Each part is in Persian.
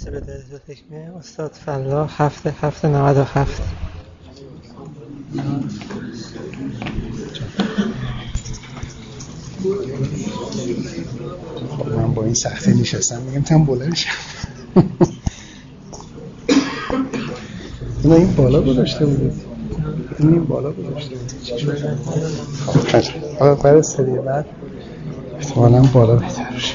جلسه به درجه تکمیل استاد فلاح 7/7/97. من با این سختی نشستم میگم تم بلند شم. این بالا گذاشته بودید، این بالا گذاشته بودید. برای سری بعد احتمالاً بالا بهتر بشه.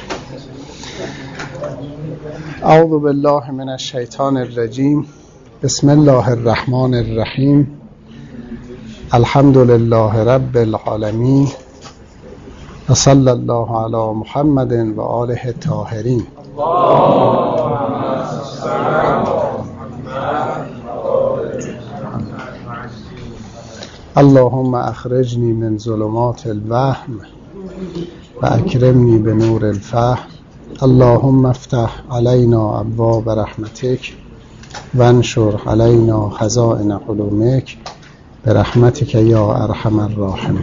اعوذ بالله من الشیطان الرجیم. بسم الله الرحمن الرحیم. الحمد لله رب العالمین و صلی الله علی محمد و آله الطاهرین. اللهم اخرجنی من ظلمات الوهم و اکرمنی بنور الفهم. اللهم افتح علینا ابواب رحمتک و انشر علینا خزائن علومک برحمتک یا ارحم الراحمین.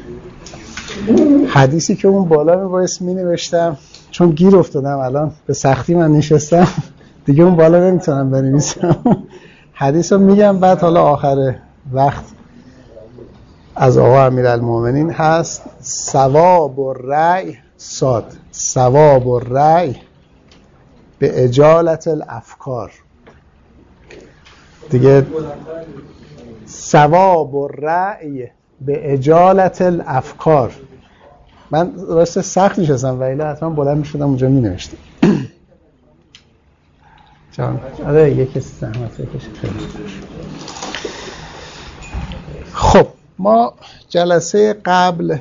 حدیثی که اون بالا میبایست می نوشتم، چون گیر افتادم الان به سختی من نشستم دیگه اون بالا نمیتونم بنویسم. حدیث رو میگم بعد حالا آخر وقت از آقا امیرالمومنین هست. ثواب الرأی صاد، ثواب الرأی به اجالت الافکار. دیگه ثواب الرأی به اجالت الافکار. من راست سخت نشستم و الا حتما بلند میشدم اونجا می نوشتم. جان آره یکی زحمت بکشید. خب ما جلسه قبل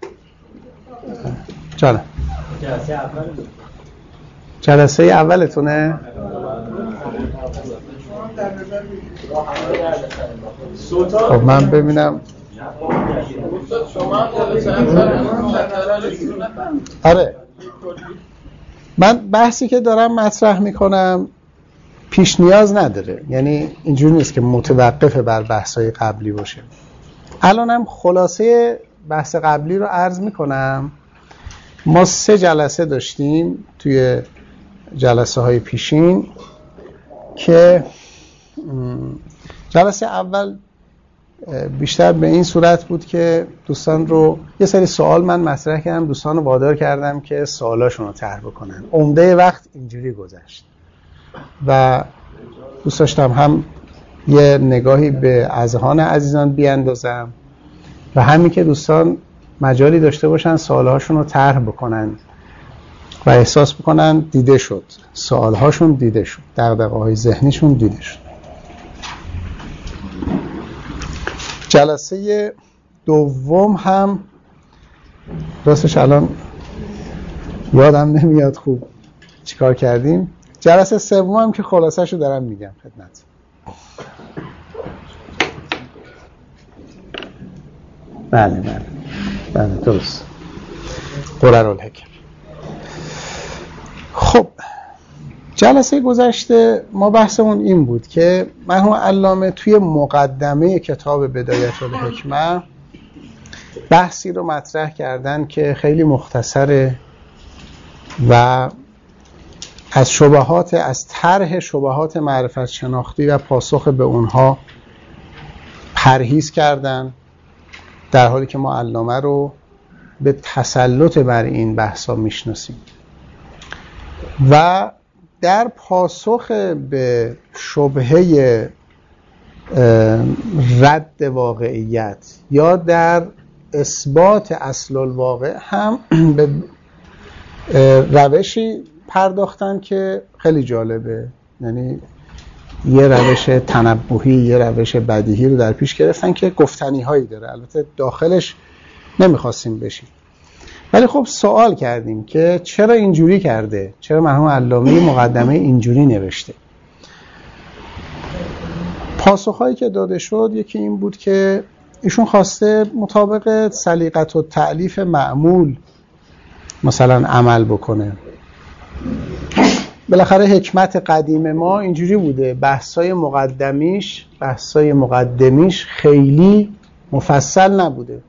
جلسه اولتونه. خب من ببینم. آره من بحثی که دارم مطرح میکنم پیش نیاز نداره، یعنی اینجوری نیست که متوقف بر بحث‌های قبلی باشه. الانم خلاصه بحث قبلی رو عرض میکنم. ما 3 جلسه داشتیم توی جلسه های پیشین که جلسه اول بیشتر به این صورت بود که دوستان رو یه سری سوال من مطرح کردم، دوستان رو وادار کردم که سوالاشون رو طرح بکنن. عمده وقت اینجوری گذشت و دوست داشتم هم یه نگاهی به اذهان عزیزان بیاندازم و همین که دوستان مجالی داشته باشن سوالهاشون رو طرح بکنن و احساس بکنن دیده شد، سوالهاشون دیده شد، دغدغه‌های ذهنیشون دیده شد. جلسه دوم هم راستش الان یادم نمیاد خوب چیکار کردیم. جلسه سوم هم که خلاصه‌شو دارم میگم خدمت. بله درست. قررالحکم. خب جلسه گذشته ما بحثمون این بود که مرحوم علامه توی مقدمه کتاب بدایت الحکمه بحثی رو مطرح کردن که خیلی مختصره و از طرح شبهات معرفت شناختی و پاسخ به اونها پرهیز کردن، در حالی که ما علامه رو به تسلط بر این بحثا میشناسیم. و در پاسخ به شبهه رد واقعیت یا در اثبات اصل الواقع هم به روشی پرداختن که خیلی جالبه. یعنی یه روش تنبوهی، یه روش بدیهی رو در پیش گرفتن که گفتنی هایی داره. البته داخلش نمیخواستیم بشیم، ولی خب سوال کردیم که چرا اینجوری کرده، چرا مرحوم علامه مقدمه اینجوری نوشته. پاسخهایی که داده شد یکی این بود که ایشون خواسته مطابق سلیقت و تألیف معمول مثلا عمل بکنه. بالاخره حکمت قدیم ما اینجوری بوده، بحثای مقدمیش خیلی مفصل نبوده.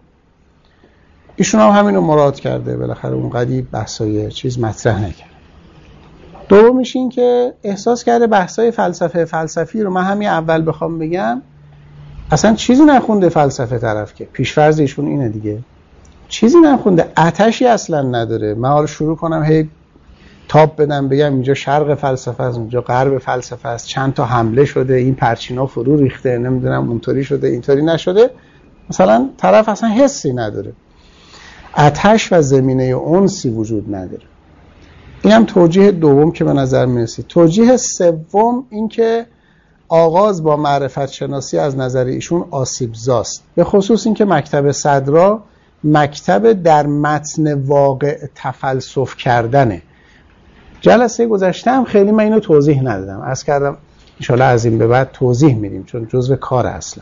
ایشون هم همینو مراد کرده، بالاخره اون قدیم بحثای چیز مطرح نکرد. دومیش این که احساس کرده بحث‌های فلسفی رو من همین اول بخوام بگم اصلا چیزی نخونده فلسفه طرف، که پیش‌فرض ایشون اینه دیگه، چیزی نخونده، آتشی اصلا نداره. من حالا شروع کنم هی تاپ بدم بگم اینجا شرق فلسفه است، اونجا غرب فلسفه است، چند تا حمله شده، این پرچینا فرو ریخته، نمیدونم اونطوری شده اینطوری نشده، مثلا طرف اصلا حسی نداره، آتش و زمینه انسی وجود نداره. اینم توجیه دوم که به نظر میرسید. توجیه سوم این که آغاز با معرفت شناسی از نظر ایشون آسیبزاست، به خصوص این که مکتب صدرا مکتب در متن واقع تفلسف کردنه. جلسه گذشته هم خیلی من اینو توضیح ندادم، عرض کردم انشالله از این به بعد توضیح میدیم چون جزء کار اصلا.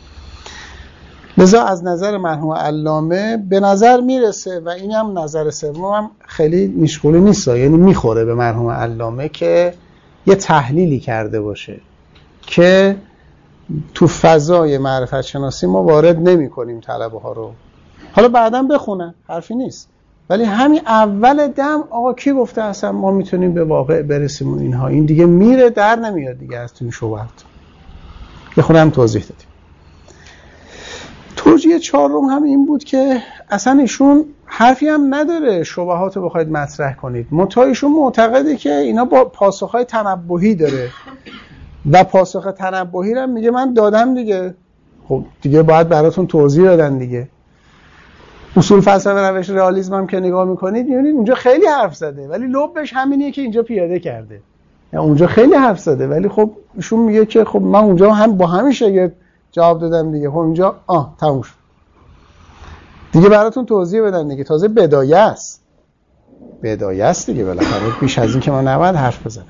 لذا از نظر مرحوم علامه به نظر میرسه و این هم نظر سومم خیلی مشغولی نیست، یعنی میخوره به مرحوم علامه که یه تحلیلی کرده باشه که تو فضای معرفت شناسی ما وارد نمی کنیم طلبه ها رو، حالا بعداً بخونن حرفی نیست، ولی همین اول دم آقا کی گفته اصلا ما میتونیم به واقع برسیم و اینها، این دیگه میره در نمیاد دیگه از این شبهات. بخونم توضیح دادیم. توجیه چهارم هم این بود که اصلا ایشون حرفی هم نداره شبهات رو بخواید مطرح کنید، منتها ایشون معتقده که اینا با پاسخهای تنبهی داره و پاسخ تنبهی رو میگه من دادم دیگه، خب دیگه باید براتون توضیح دادن دیگه. اصول فلسفه روش رئالیسم هم که نگاه میکنید میبینید اونجا خیلی حرف زده ولی لبش همینیه که اینجا پیاده کرده، یعنی اونجا خیلی حرف زده ولی خب ایشون میگه که خب من اونجا هم با همین شاگرد جواب دادم دیگه، خب اینجا تموم شد دیگه براتون توضیح بدن دیگه. تازه بدایه است دیگه، بالاخره بیش از این که من نباید حرف بزنم.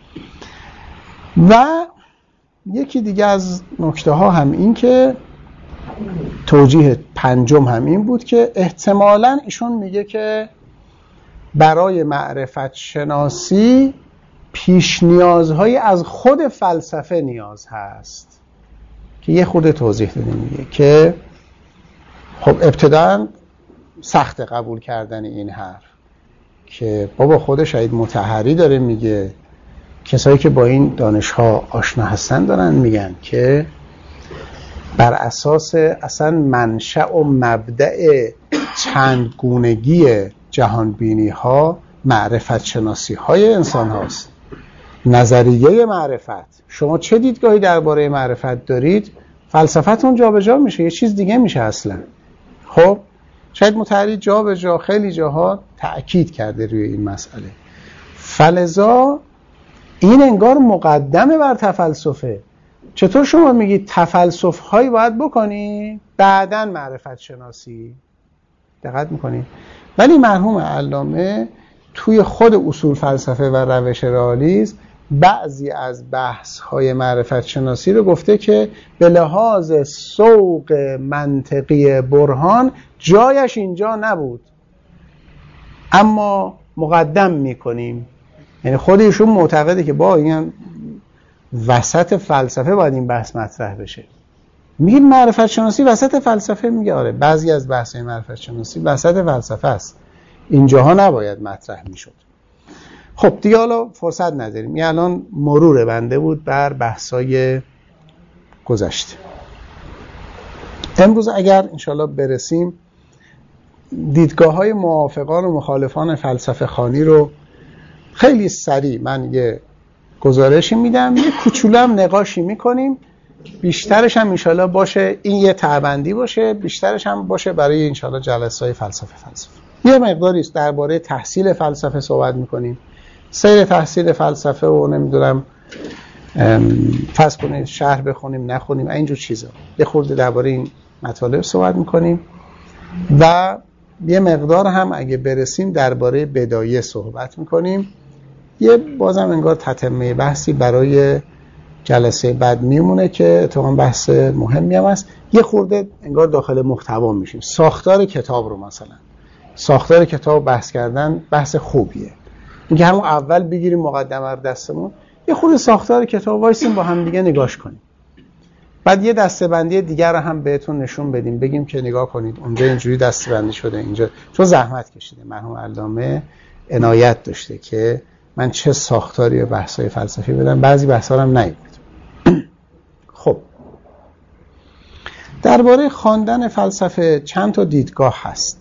و یکی دیگه از نکته ها هم این که توجیه پنجم هم این بود که احتمالاً ایشون میگه که برای معرفت شناسی پیش نیازهایی از خود فلسفه نیاز هست که یه خود توضیح داده. میگه که خب ابتداً سخت قبول کردن این حرف که بابا خود شهید مطهری داره میگه، کسایی که با این دانش‌ها آشنا هستن دارن میگن که بر اساس اصلا منشأ و مبدأ چند گونگی جهانبینی ها معرفت شناسی های انسان هاست. نظریه معرفت، شما چه دیدگاهی درباره معرفت دارید، فلسفتون جا به جا میشه، یه چیز دیگه میشه اصلا. خب شاید مطهری جا به جا خیلی جاها تأکید کرده روی این مسئله، فلذا این انگار مقدمه بر تفلسفه. چطور شما میگید تفلسف هایی باید بکنی بعداً معرفت شناسی؟ دقت میکنید؟ ولی مرحوم علامه توی خود اصول فلسفه و روش رئالیسم بعضی از بحث های معرفت شناسی رو گفته که به لحاظ سوق منطقی برهان جایش اینجا نبود اما مقدم میکنیم. یعنی خود ایشون معتقده که با این وسط فلسفه باید این بحث مطرح بشه. میگه معرفت شناسی وسط فلسفه؟ میگه آره، بعضی از بحث‌های معرفت شناسی وسط فلسفه است، اینجاها نباید مطرح میشد. خب دیگه حالا فرصت نداریم، این الان مرور بنده بود بر بحث‌های گذشته. امروز اگر انشالله برسیم دیدگاه‌های موافقان و مخالفان فلسفه خوانی رو خیلی سریع من یه گزارشی میدم، یه کوچولو هم نقاشی میکنیم، بیشترش هم انشالله باشه این یه تعبندی باشه، بیشترش هم باشه برای انشالله جلسه‌های فلسفه. یه مقداری است درباره تحصیل فلسفه صحبت میکنیم، سیر تحصیل فلسفه و نمیدونم فرض کنید شرح بخونیم نخونیم اینجور چیزا، یه خورده درباره این مطالب صحبت میکنیم و یه مقدار هم اگه برسیم درباره بدایه صحبت میکنیم. یه بازم انگار تتمه بحثی برای جلسه بعد میمونه که اتفاقا بحث مهمی هم است. یه خورده انگار داخل محتوا میشیم. ساختار کتاب رو مثلا ساختار کتاب بحث کردن بحث خوبیه، اینکه همون اول بگیریم مقدمه رو دستمون، یه خورده ساختار کتاب وایسیم با هم دیگه نگاش کنیم، بعد یه دسته‌بندی دیگر رو هم بهتون نشون بدیم، بگیم که نگاه کنید اونجا اینجوری دسته‌بندی شده، اینجا چون زحمت کشیده. مرحوم علامه عنایت داشته که من چه ساختاری بحث‌های فلسفی بدم، بعضی بحث‌ها هم نیومد. خب درباره خواندن فلسفه چند تا دیدگاه هست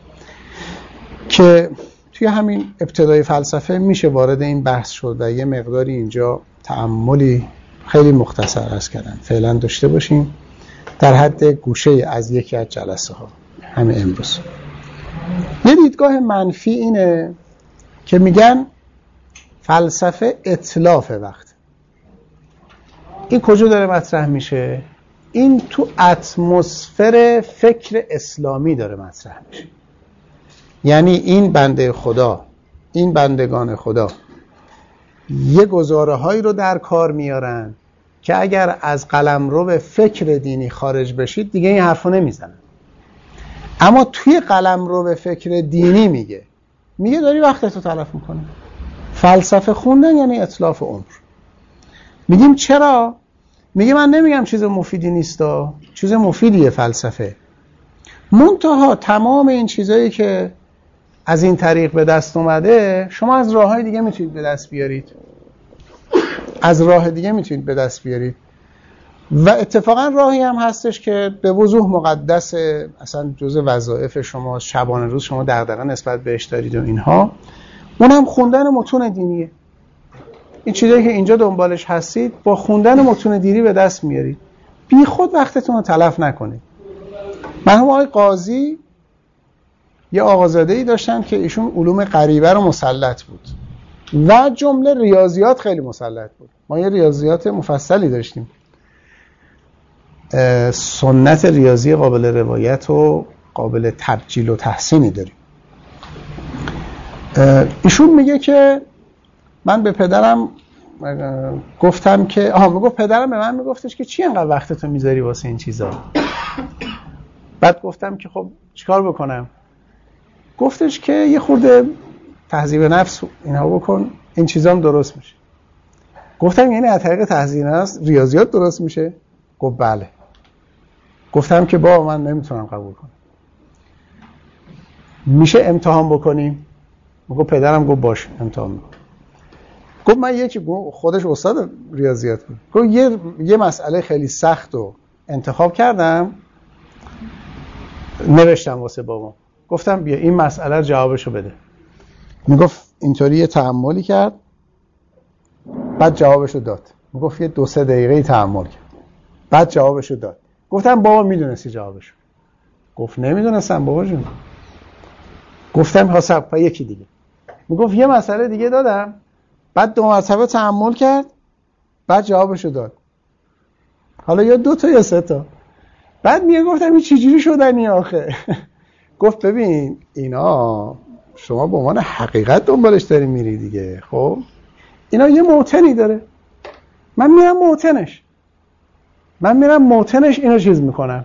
که توی همین ابتدای فلسفه میشه وارد این بحث شد و یه مقداری اینجا تأملی خیلی مختصر عرض کردم فعلا داشته باشیم در حد گوشه از یکی از جلسه ها همین امروز. یه دیدگاه منفی اینه که میگن فلسفه اتلاف وقت. این کجا داره مطرح میشه؟ این تو اتمسفر فکر اسلامی داره مطرح میشه. یعنی این بنده خدا، این بندگان خدا یه گزاره هایی رو در کار میارن که اگر از قلمرو فکر دینی خارج بشید دیگه این حرفو نمیزنن. اما توی قلمرو فکر دینی میگه داری وقتتو تلف میکنی. فلسفه خوندن یعنی اتلاف عمر. میگیم چرا؟ میگه من نمیگم چیز مفیدی نیستا، چیز مفیدیه فلسفه. منتها تمام این چیزایی که از این طریق به دست اومده شما از راههای دیگه میتونید به دست بیارید. از راه دیگه میتونید به دست بیارید و اتفاقا راهی هم هستش که به وضوح مقدس، اصلا جزء وظایف شما، شبانه روز شما دغدغه نسبت بهش دارید و اینها، اونم خوندن متون دینیه. این چیزایی که اینجا دنبالش هستید با خوندن متون دینی به دست میارید. بی خود وقتتون رو تلف نکنید. مرحوم آقای قاضی یه آقازاده‌ای داشتن که ایشون علوم غریبه رو مسلط بود و جمله ریاضیات خیلی مسلط بود. ما یه ریاضیات مفصلی داشتیم، سنت ریاضی قابل روایت و قابل تبجیل و تحسینی داریم. ایشون میگه که من به پدرم گفتم که میگفت پدرم به من میگفتش که چی انقدر وقتتو میذاری واسه این چیزا. بعد گفتم که خب چیکار بکنم؟ گفتش که یه خورده تهذیب نفس اینها بکن، این چیزا هم درست میشه. گفتم یعنی از طریق تهذیب نفس ریاضیات درست میشه؟ گفت بله. گفتم که بابا من نمیتونم قبول کنم. میشه امتحان بکنیم؟ گفت پدرم گفت باشه امتحان میکنم. گفت من خودش استاد ریاضیات بود. گفت یه مسئله خیلی سخت رو انتخاب کردم، نوشتم واسه بابا. گفتم بیا این مسئله جوابشو بده. میگفت اینطوری یه تأملی کرد، بعد جوابشو داد. میگفت یه 2-3 دقیقه تأمل کرد، بعد جوابشو داد. گفتم بابا میدونستی جوابشو؟ گفت نمیدونستم بابا جون. گفتم حساب یکی دیگه. میگفت یه مسئله دیگه دادم، بعد 2 مرتبه تأمل کرد، بعد جوابشو داد. حالا یا 2 تا یا 3 تا. بعد گفتم این چجوری شدنی آخه؟ گفت ببین اینا شما به عنوان حقیقت دنبالش داری میری دیگه. خب اینا یه موتنی داره، من میرم موتنش اینو چیز میکنم.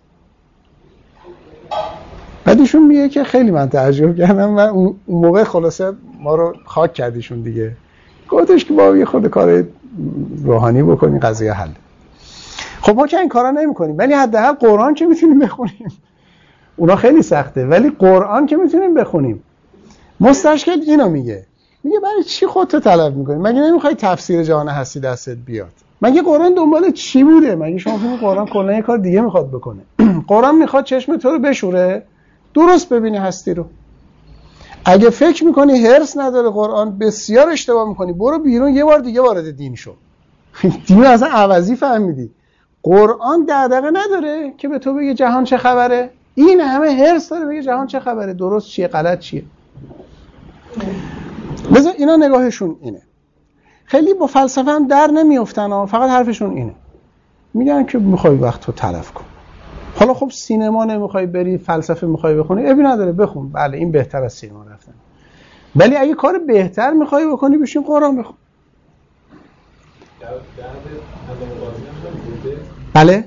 بعدشون میگه که خیلی من تعجب کردم و اون موقع خلاصه ما رو خاک کردیشون دیگه. گفتش که با یه خود کار روحانی بکنی قضیه حل. خب ما که این کارا نمی‌کنیم، ولی حداقل قرآن که میتونیم بخونیم. اونا خیلی سخته ولی قرآن که میتونیم بخونیم. مستشکل اینو میگه برای چی خودتو طلب می‌کنی؟ مگه نمی‌خوای تفسیر جهان هستی دستت بیاد؟ مگه قرآن دنبال چی بوده؟ مگه شما فکر قرآن کلا یه کار دیگه میخواد بکنه؟ قرآن میخواد چشم تو رو بشوره درست ببینی هستی رو. اگه فکر میکنی هرس نداره قرآن، بسیار اشتباه میکنی. برو بیرون یه بار دیگه وارد دین شو. دین اصلا عوضی فهمیدی. قرآن دغدغه نداره که به تو بگه جهان چه خبره. این همه هرس داره بگه جهان چه خبره، درست چیه غلط چیه. بذار اینا نگاهشون اینه. خیلی با فلسفه هم در نمیافتن، فقط حرفشون اینه. میگن که میخوای وقت رو تلف کن. حالا خب سینما نمیخوای بری، فلسفه میخوای بخونی، ابی نداره بخون. بله این بهتر از سینما رفتن. ولی اگه کار بهتر میخوای بکنی بشین قرآن بخون. بله؟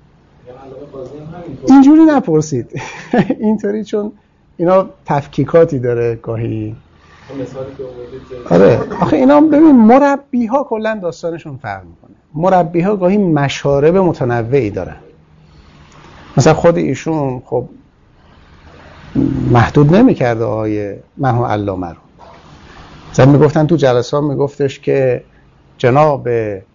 اینجوری نپرسید. اینطوری چون اینا تفکیکاتی داره گاهی. آره آخه اینا ببین مربی ها کلا داستانشون فرق میکنه. مربی ها گاهی مشارب متنوعی دارن. مثلا خود ایشون خب محدود نمیکرده آیه مرحوم علامه رو. مثلا میگفتن تو جلسه میگفتش که جناب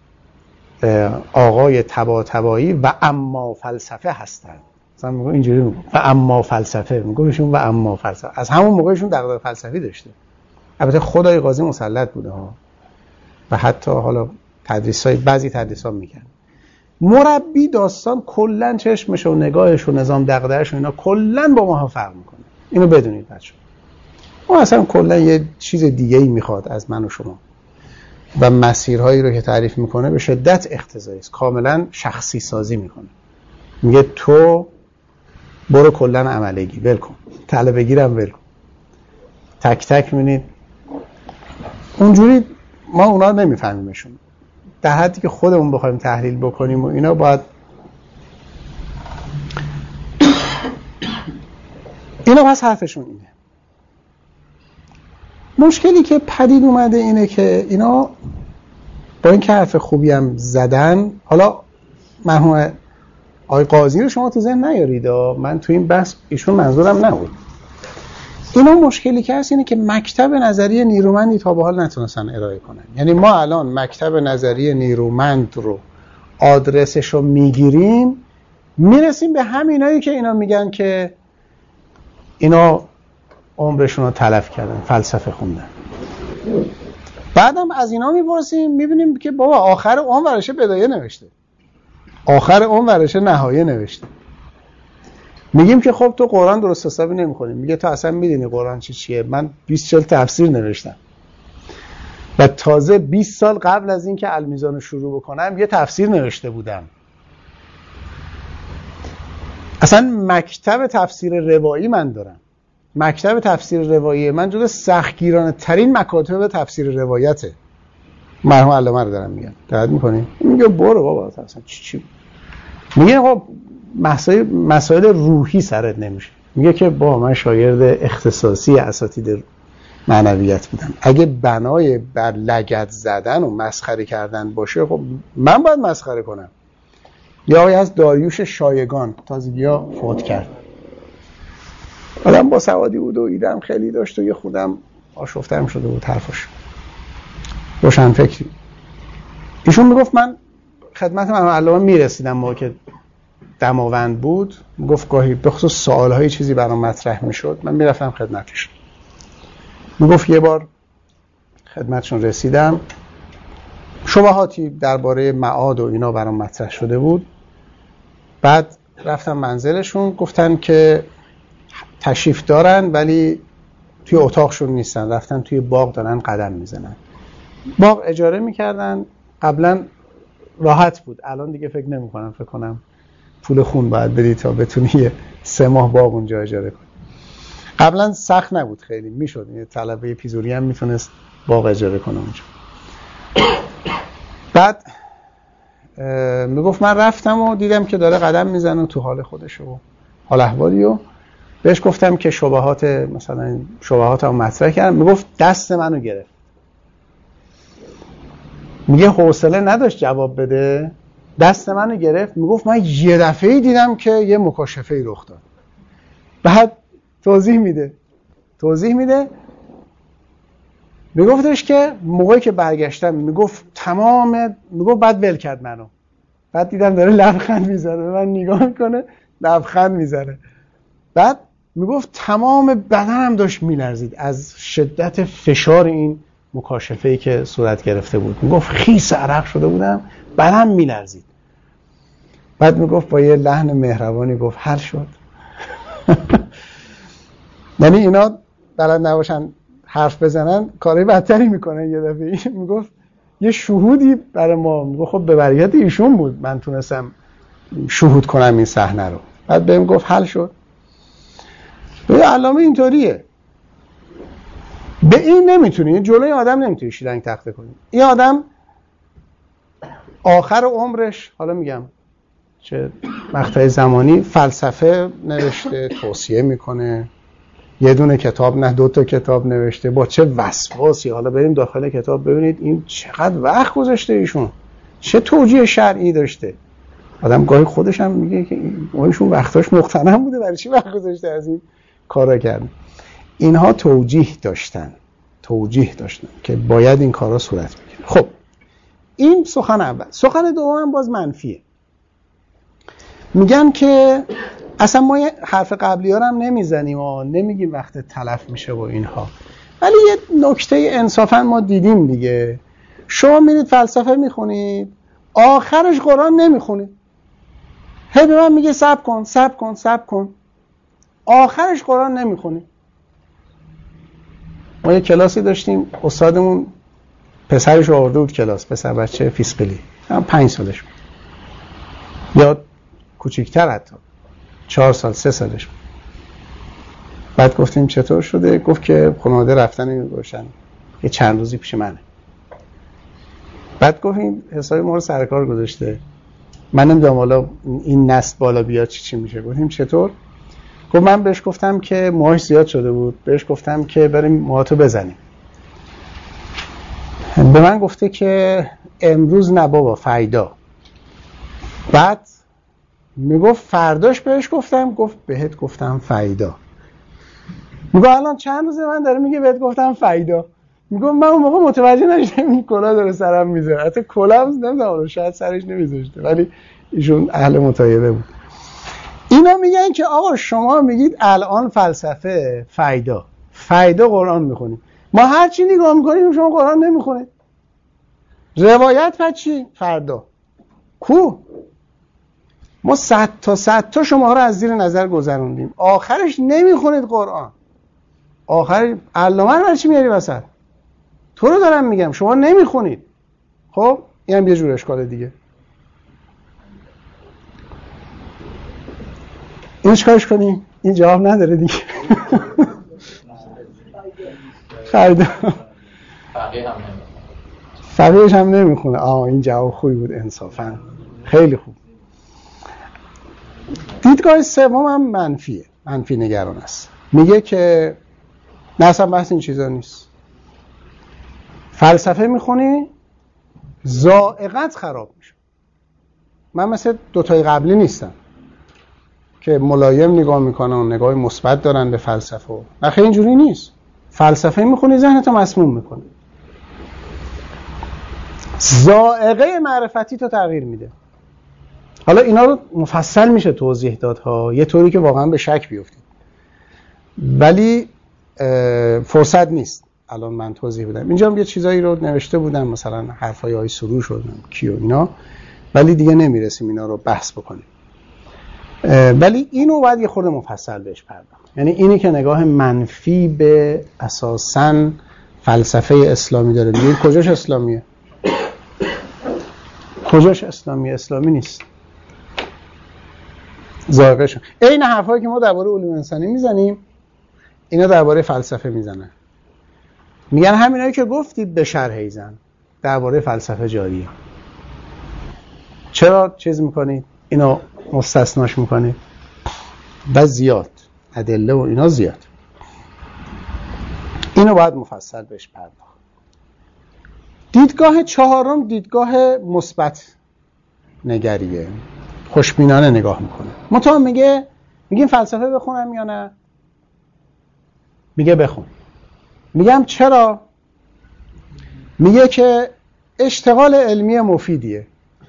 آقای طباطبایی و اما فلسفه هستن. مثلا میگه اینجوری میگه و اما فلسفه، میگوشون و اما فلسفه. از همون موقعشون دغدغه فلسفی داشته. البته خدای قاضی مسلط بوده ها و حتی حالا بعضی تدریس‌ها میگن مربی داستان کلا چشمش و نگاهش و نظام دغدغه‌اش و اینا کلا با ما فرق میکنه. اینو بدونید بچه‌ها. اون اصلا کلا یه چیز دیگه‌ای میخواد از من و شما و مسیرهایی رو که تعریف میکنه به شدت اقتضایی است. کاملا شخصی سازی میکنه. میگه تو برو کلا عملگی ول کن، طلبه گیرم ول کن. تک تک می‌بینید اونجوری ما اونا رو نمیفهمیمشون. در حدی که خودمون بخوایم تحلیل بکنیم و اینا باید اینا بس حرفشون اینه. مشکلی که پدید اومده اینه که اینا با این که حرف خوبی هم زدن، حالا مرحوم آقای قاضی رو شما تو ذهن نیارید، من تو این بحث ایشون منظورم نبود. اینا مشکلی که هست اینه که مکتب نظری نیرومندی تا به حال نتونستن ارائه کنن. یعنی ما الان مکتب نظری نیرومند رو آدرسش رو میگیریم، میرسیم به همینایی که اینا میگن که اینا عمرشون رو تلف کردن، فلسفه خوندن. بعدم از اینا میپرسیم میبینیم که بابا آخر اون ورشه بدایه نوشته، آخر اون ورشه نهایه نوشته. میگیم که خب تو قرآن درست حسابی نمی‌خونی. میگه تو اصلا میدونی قرآن چیه؟ من 20 جلد تفسیر نوشتم و تازه 20 سال قبل از اینکه المیزان رو شروع بکنم یه تفسیر نوشته بودم. اصلا مکتب تفسیر روایی من دارم. مکتب تفسیر روایی من جزو سختگیرانه ترین مکاتب تفسیر روایته. مرحوم علامه رو دارم میگم. دقت می‌کنی؟ میگه برو بابا اصلا چی؟ میگه خب مسائل روحی سرت نمیشه. میگه که با من شاگرد اختصاصی اساتید معنویت بودم. اگه بنای بر لگد زدن و مسخره کردن باشه خب من باید مسخره کنم. یا آقای از داریوش شایگان تازگی‌ها فوت کرد. آدم با سوادی بود و ایدم خیلی داشت و یه خودم آشفته‌ام شده بود حرفش. روشن فکری. ایشون میگفت من خدمت من علامه میرسیدم موقع که دماوند بود، میگفت گاهی به خصوص سوال‌های چیزی برام مطرح میشد من میرفتم خدمتش. میگفت یه بار خدمتشون رسیدم، شبهاتی درباره معاد و اینا برام مطرح شده بود. بعد رفتم منزلشون، گفتن که تشریف دارن ولی توی اتاقشون نیستن، رفتن توی باغ دارن قدم میزنن. باغ اجاره میکردن، قبلا راحت بود، الان دیگه فکر کنم پول خون باید بدی تا بتونی 3 ماه باغ اونجا اجاره کنی. قبلا سخت نبود، خیلی میشد، یه طلبه پیزوری هم میتونست باغ اجاره کنه اونجا. بعد میگفت من رفتم و دیدم که داره قدم میزنه تو حال خودش و حال احوالی و بهش گفتم که شبهاتم مطرح کردم. میگفت دست منو گرفت. میگه حوصله نداشت جواب بده، دست منو گرفت. میگفت من یه دفعه‌ای دیدم که یه مکاشفه‌ای رخ داد. بعد توضیح میده میگفتش که موقعی که برگشتم میگفت بعد ول کرد منو. بعد دیدم داره لبخند میزنه، من نگاه میکنه لبخند میزنه. بعد میگفت تمام بدنم داشت میلرزید از شدت فشار این مکاشفه‌ای که صورت گرفته بود. میگفت خیس عرق شده بودم، بدنم میلرزید. بعد میگفت با یه لحن مهربانی گفت حل شد. یعنی اینا بلد نباشن حرف بزنن کارهای بدتری میکنن. یه دفعه میگفت یه شهودی برای ما، میگفت خب به برکت ایشون بود من تونستم شهود کنم این صحنه رو. بعد بهم گفت حل شد. علامه اینطوریه، به این نمیتونی جلوی آدم نمیتونی شیلنگ تخته کنی. این آدم آخر عمرش، حالا میگم چه مقطع زمانی، فلسفه نوشته، توصیه میکنه، یه دونه کتاب نه 2 تا کتاب نوشته، با چه وسواسی. حالا بریم داخل کتاب ببینید این چقدر وقت گذاشته، ایشون چه توجیه شرعی داشته. آدم گاهی خودش هم میگه که ایشون وقتاش مغتنم بوده، برای چی وقت گذاشته از این کارا کردن. اینها توجیه داشتن، توجیه داشتن که باید این کارا صورت بگیره. خب این سخن اول. سخن دوم باز منفیه. میگن که اصلا ما حرف قبلی ها هم نمیزنیم و نمیگیم وقت تلف میشه و اینها، ولی یه نکته انصافا ما دیدیم دیگه. شما میرید فلسفه میخونید، آخرش قرآن نمیخونید، هی به من میگه صبر کن صبر کن صبر کن، آخرش قرآن نمیخونید. ما یه کلاسی داشتیم، استادمون پسرش رو آورده بود کلاس، پسر بچه فیسقلی، 5 سالش بود یا کوچیک‌تر، حتی 4 سال 3 سالش بود. بعد گفتیم چطور شده؟ گفت که خانواده رفتن نمی‌گوشن، یه چند روزی پیش منه. بعد گفتیم حسابی ما رو سر کار گذاشته، من نمیدونم حالا این نسل بالا بیاد چی میشه. گفتیم چطور؟ گفت من بهش گفتم که موهاش زیاد شده بود، بهش گفتم که بریم موهاتو بزنیم. به من گفته که امروز نه بابا فایدا. بعد میگفت فرداش بهش گفتم، گفت بهت گفتم فایدا. میگه الان چند روزه من داره میگه بهت گفتم فایدا. میگم من اون موقع متوجه نشدم این کلا داره سرم میذاره. حتی کلا هم نمیدونم شاید سرش نمیذاشته، ولی ایشون اهل مطایبه بود. اینا میگن که آقا شما میگید الان فلسفه فایدا قرآن میخونید، ما هر چی نگاه میکنیم شما قرآن نمیخونید. روایت پس چی؟ فردا کو؟ ما 100 تا شما رو از زیر نظر گذروندیم، آخرش نمیخونید قرآن. آخر علامه رو چی میاری وسط؟ تو رو دارم میگم شما نمیخونید. خب این هم یه جور اشکال دیگه. این چیکارش کنی؟ این جواب نداره دیگه. فردا فقیهش هم نمیخونه. این جواب خوبی بود انصافا، خیلی خوب. دیدگاه سوم هم منفی نگران است. میگه که نه اصلا بحث این چیزا نیست، فلسفه میخونی ذائقت خراب میشه. من مثل دوتای قبلی نیستم که ملایم نگاه میکنن و نگاه مثبت دارن به فلسفه. نه خیلی اینجوری نیست. فلسفه میخونی ذهنتو مسموم میکنه، ذائقه معرفتی تو تغییر میده. حالا اینا رو مفصل میشه توضیح داد ها، یه طوری که واقعا به شک بیفتید، ولی فرصت نیست الان من توضیح بدم. اینجا هم یه چیزایی رو نوشته بودم، مثلا حرفای آی سروش رو کیو اینا، ولی دیگه نمیرسیم اینا رو بحث بکنیم. ولی اینو باید یه خورده مفصل بهش پرداخت. یعنی اینی که نگاه منفی به اساساً فلسفه اسلامی داره. دیگه کجاش اسلامیه؟ کجاش اسلامیه؟ اسلامی نیست. ذائقه‌شون این حرفایی که ما درباره علوم انسانی میزنیم، اینا درباره فلسفه میزنن. میگن همینایی که گفتید به شرح ایزن درباره فلسفه جاریه. چرا چیز میکنید؟ اینا مستثناش میکنید. و زیاد ادله و اینا زیاد. اینو باید مفصل بهش پرداخت. دیدگاه چهارم دیدگاه مثبت نگریه، خوشبینانه نگاه میکنه. مطمئن میگیم فلسفه بخونم یا نه؟ میگه بخون. میگم چرا؟ میگه که اشتغال علمی مفیدیه.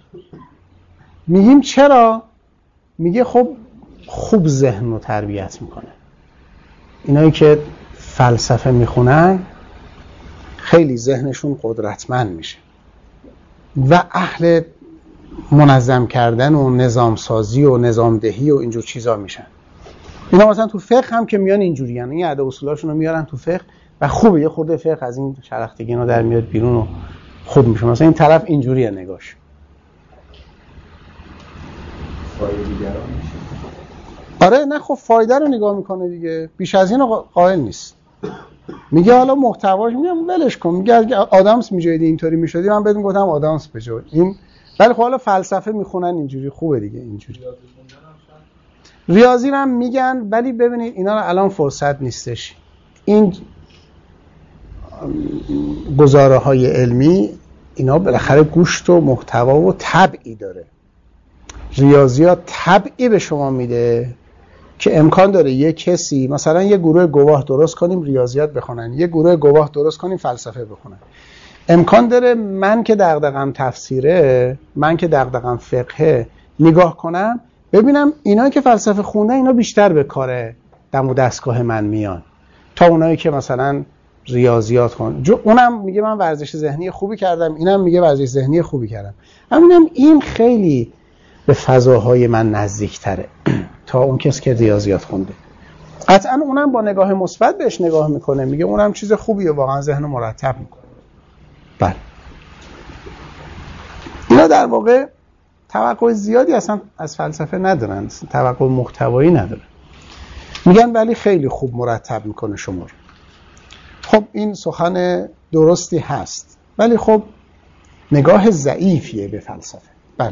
میگیم چرا؟ میگه خب خوب ذهن رو تربیت میکنه. اینایی که فلسفه میخونن خیلی ذهنشون قدرتمند میشه و اهل منظم کردن و نظام سازی و نظام دهی و اینجور چیزا میشن. اینا مثلا تو فقه هم که میان اینجوری هن. این اعداد اصولاشون رو میارن تو فقه و خوبه یه خورده فقه از این شلختگی اینا در میاد بیرون و خوب میشه. مثلا این طرف اینجوریه نگاش. آره نه خب فایده رو نگاه میکنه دیگه، بیش از این قائل نیست. میگه حالا محتواش میگم ولش کن. میگه اگه آدامس میجایید اینطوری میشدی من بهتون گفتم آدامس بجای این. ولی خب حالا فلسفه میخونن اینجوری خوبه دیگه. اینجوری ریاضی هم میگن، ولی ببینید اینا رو الان فرصت نیستش. این گزاره های علمی اینا بالاخره گوشت و محتوا و طبعی داره. ریاضیات طبعی به شما میده که امکان داره یه کسی مثلا یه گروه گواه درست کنیم ریاضیات بخونن، یه گروه گواه درست کنیم فلسفه بخونن. امکان داره من که دغدغه‌ام تفسیره، من که دغدغه‌ام فقهه، نگاه کنم ببینم اینا که فلسفه خوندن اینا بیشتر به کار دم و دستگاه من میان تا اونایی که مثلا ریاضیات خوندن. اونم میگه من ورزش ذهنی خوبی کردم، اینم میگه ورزش ذهنی خوبی کردم. همینم این خیلی به فضاهای من نزدیکتره تا اون کسی که ریاضیات خونده. قطعا اونم با نگاه مثبت بهش نگاه میکنه، میگه اونم چیز خوبیه، واقعا ذهن مرتب میکنه. بله اینا در واقع توقع زیادی اصلا از فلسفه ندارن، توقع محتوایی ندارن، میگن ولی خیلی خوب مرتب میکنه شما رو. خب این سخن درستی هست، ولی خب نگاه ضعیفیه به فلسفه. بله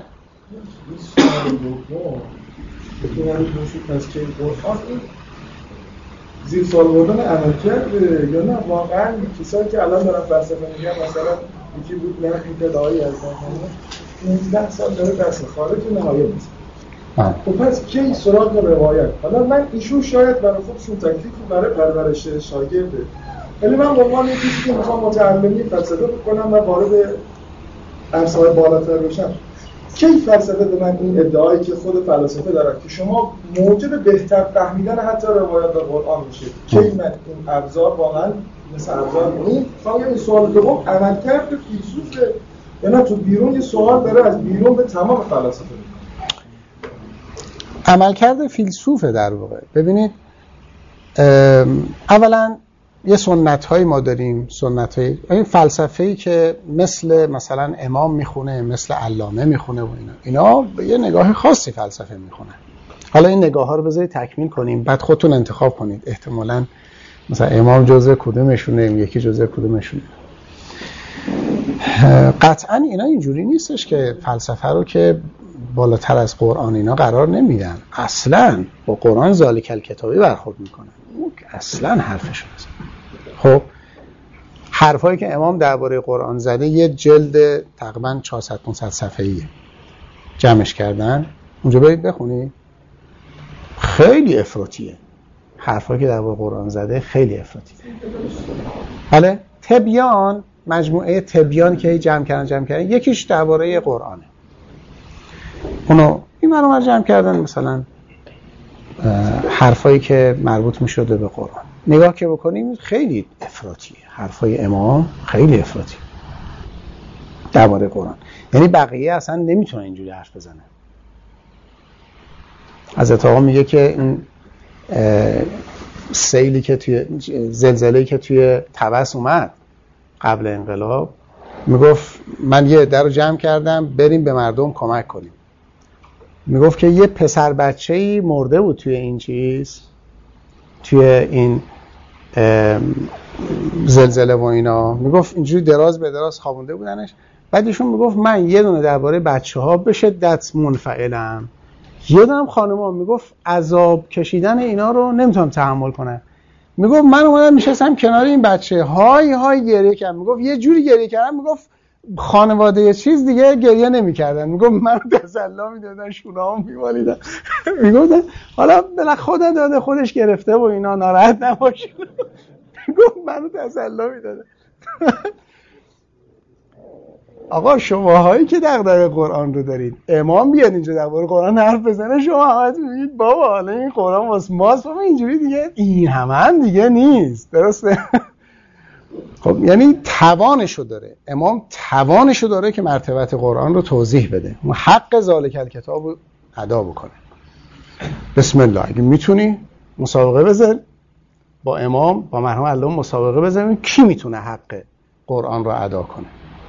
زیر سوال بردن عمل کرده یا نه واقعا کسایی که الان دارن فلسفه میگن، مثلا یکی بود نه این تداعی از 15 سال داره درس خارج نهایت نیست. خب پس کی سراغ روایت؟ حالا من ایشون شاید برای خودشون تکلیفی برای پرورش شاگرده، ولی من به عنوان کسی که میخوام متعلمی فلسفه بکنم و وارد عرصه‌های بالاتر بشم، کی فلسفه به من این ادعایی که خود فلسفه داره که شما موجب بهتر فهمیدن حتی روایات و قرآن میشه، کی من این ابزار واقعا مثل ابزار این این سوال دوم عملکرد فیلسوفه یا نه تو بیرون یه سوال داره از بیرون به تمام فلسفه؟ عملکرد فیلسوفه در واقع. ببینید اولا یه سنت‌هایی ما داریم، سنت‌های این فلسفه‌ای که مثلا امام میخونه، مثل علامه میخونه و اینا به یه نگاه خاصی فلسفه میخونن. حالا این نگاه‌ها رو بذارید تکمیل کنیم، بعد خودتون انتخاب کنید احتمالاً مثلا امام جزء کدومشونه، یکی جزء کدومشونه. قطعاً اینا اینجوری نیستش که فلسفه رو که بالاتر از قرآن اینا قرار نمیدن، اصلاً با قرآن ذالک الکتابی برخورد میکنن، اصلاً حرفشون نیست. خب حرفایی که امام درباره قرآن زده یه جلد تقریباً 400-500 صفحه‌ایه، جمعش کردن، اونجا برید بخونید. خیلی افراطیه حرفایی که درباره قرآن زده، خیلی افراطیه. بله تبیان، مجموعه تبیان که جمع کردن یکیش درباره قرآنه، اونو این برنامه جمع کردن، مثلا حرفایی که مربوط می‌شده به قرآن نگاه که بکنیم خیلی افراطیه. حرفای امام خیلی افراطیه درباره قرآن، یعنی بقیه اصلا نمیتونن اینجوری حرف بزنن. حضرت آقا میگه که این سیلی که توی زلزله‌ای که توی طبس اومد قبل انقلاب، میگفت من یه عده رو جمع کردم بریم به مردم کمک کنیم. میگفت که یه پسر بچه‌ای مرده بود توی این زلزله و اینا، میگفت اینجوری دراز به دراز خوابونده بودنش. بعد ایشون میگفت من یه دونه درباره بچه‌ها به شدت منفعلم، یه دونه هم خانم‌ها، میگفت عذاب کشیدن اینا رو نمیتونم تحمل کنم. میگفت من اومدم نشستم کنار این بچه های گریه کردم، میگفت یه جوری گریه کردم، میگفت خانواده یه چیز دیگه گریه نمی‌کردن، میگفت منو تسلا میدادن، شونه‌ام می‌مالیدن، میگفتن حالا بلا خدا داده خودش گرفته و اینا، ناراحت نباشید. میگفت منو تسلا میدادن. آقا شماهایی که دغدغه قرآن رو دارید، امام بیاد اینجا درباره قرآن حرف بزنه، شما همتون میگید بابا حالا این قرآن واسه ماست، بابا اینجوری دیگه این هم دیگه نیست، درسته؟ خب یعنی توانشو داره، امام توانشو داره که مرتبت قرآن رو توضیح بده، حق ذالک الکتاب رو ادا بکنه. بسم الله، اگه میتونی مسابقه بذار با امام، با مرحوم علامه مسابقه بذاریم کی میتونه حق قرآن رو ادا کنه.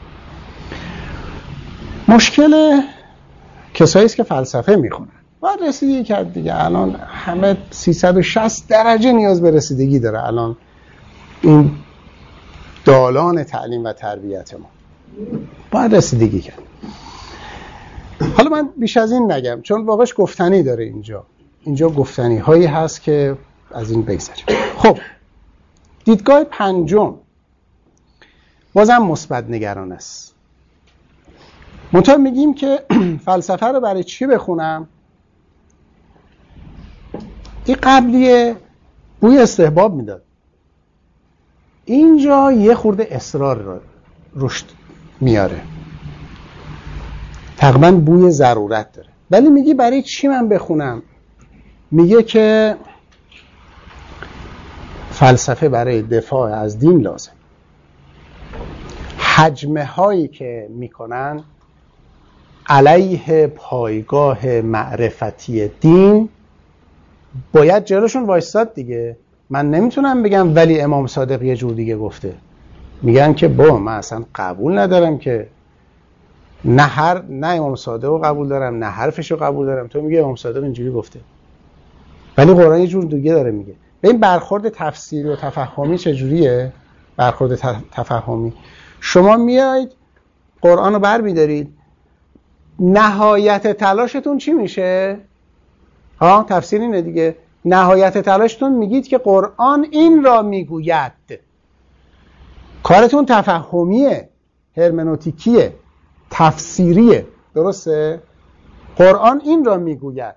مشکل کسایی است که فلسفه میخونن باید رسیدگی کرد دیگه. الان همه 360 درجه نیاز به رسیدگی داره الان این دالان تعلیم و تربیت ما، باید رسیدگی کرد. حالا من بیش از این نگم چون واقعش گفتنی داره، اینجا گفتنی هایی هست که از این بگذاریم. خب دیدگاه پنجم بازم مثبت نگران است. منتها میگیم که فلسفه رو برای چی بخونم؟ این قبلیه بوی استحباب میداد، اینجا یه خورده اصرار را رشد میاره، تقریبا بوی ضرورت داره. ولی میگی برای چی من بخونم؟ میگه که فلسفه برای دفاع از دین لازم. حجمه هایی که میکنن علیه پایگاه معرفتی دین باید جلوشون وایستاد دیگه. من نمیتونم بگم ولی امام صادق یه جور دیگه گفته. میگن که من اصلا قبول ندارم که نه امام صادق رو قبول دارم نه حرفش رو قبول دارم. تو میگه امام صادق اینجوری گفته ولی قرآن یه جور دیگه داره میگه. به این برخورد تفسیری و تفهمی چجوریه؟ برخورد تفهمی شما میایید قرآن رو بر میدارید، نهایت تلاشتون چی میشه؟ تفسیر اینه دیگه. نهایت تلاشتون میگید که قرآن این را میگوید. کارتون تفهمیه، هرمنوتیکیه، تفسیریه. درسته؟ قرآن این را میگوید.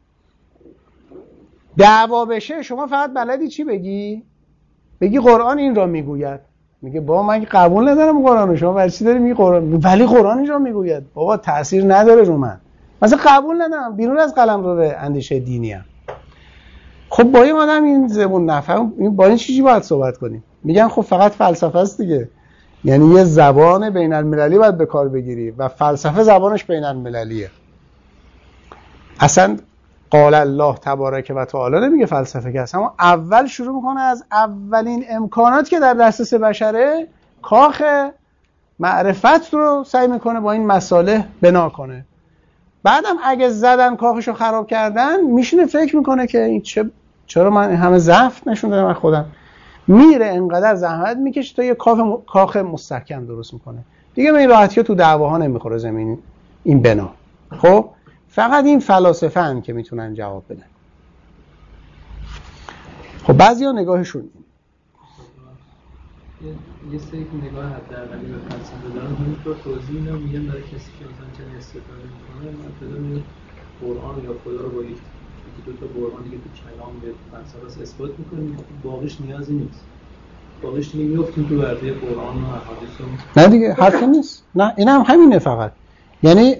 دعوا بشه شما فقط بلدی چی بگی؟ بگی قرآن این را میگوید. میگه من قبول ندارم قرآن رو، شما برای چی داری میگی قرآن؟ ولی قرآن این را میگوید. بابا تأثیر نداره رو من. مثلا قبول ندارم، بیرون از قلمرو اندیشه دینی ام. خب با این آدم این زبون نفهم با این چیزی باید صحبت کنیم؟ میگن خب فقط فلسفه است دیگه. یعنی یه زبان بین المللی باید به کار بگیری و فلسفه زبانش بین المللیه. اصلا قال الله تبارک و تعالی نمیگه فلسفه که اصلا اول شروع میکنه از اولین امکانات که در دسترس بشره، کاخ معرفت رو سعی میکنه با این مصالح بنا کنه. بعدم اگه زدن کاخشو خراب کردن میشینه فکر میکنه که این چرا من همه ضعف نشون دادم از خودم. میره انقدر زحمت میکشه تا یه کاخ مستحکم درست میکنه دیگه. به این راحتی تو دعواها نمیخوره زمین این بنا. خب فقط این فلاسفه هم که میتونن جواب بدن. خب بعضیا نگاهشون یه سری نگاه حداقلی به فلسفه دارن، همینطور توضیح اینا میگن برای کسی که مثلا چه استفاده میکنه مثلا میگه قرآن یا خدا رو با یکی دو تا قرآن دیگه تو کلام به فلسفه اثبات میکنیم، باقیش نیازی نیست. باقیش دیگه میافتیم تو ورده قرآن و احادیث. نه دیگه حرفی نیست. نه این هم همینه فقط. یعنی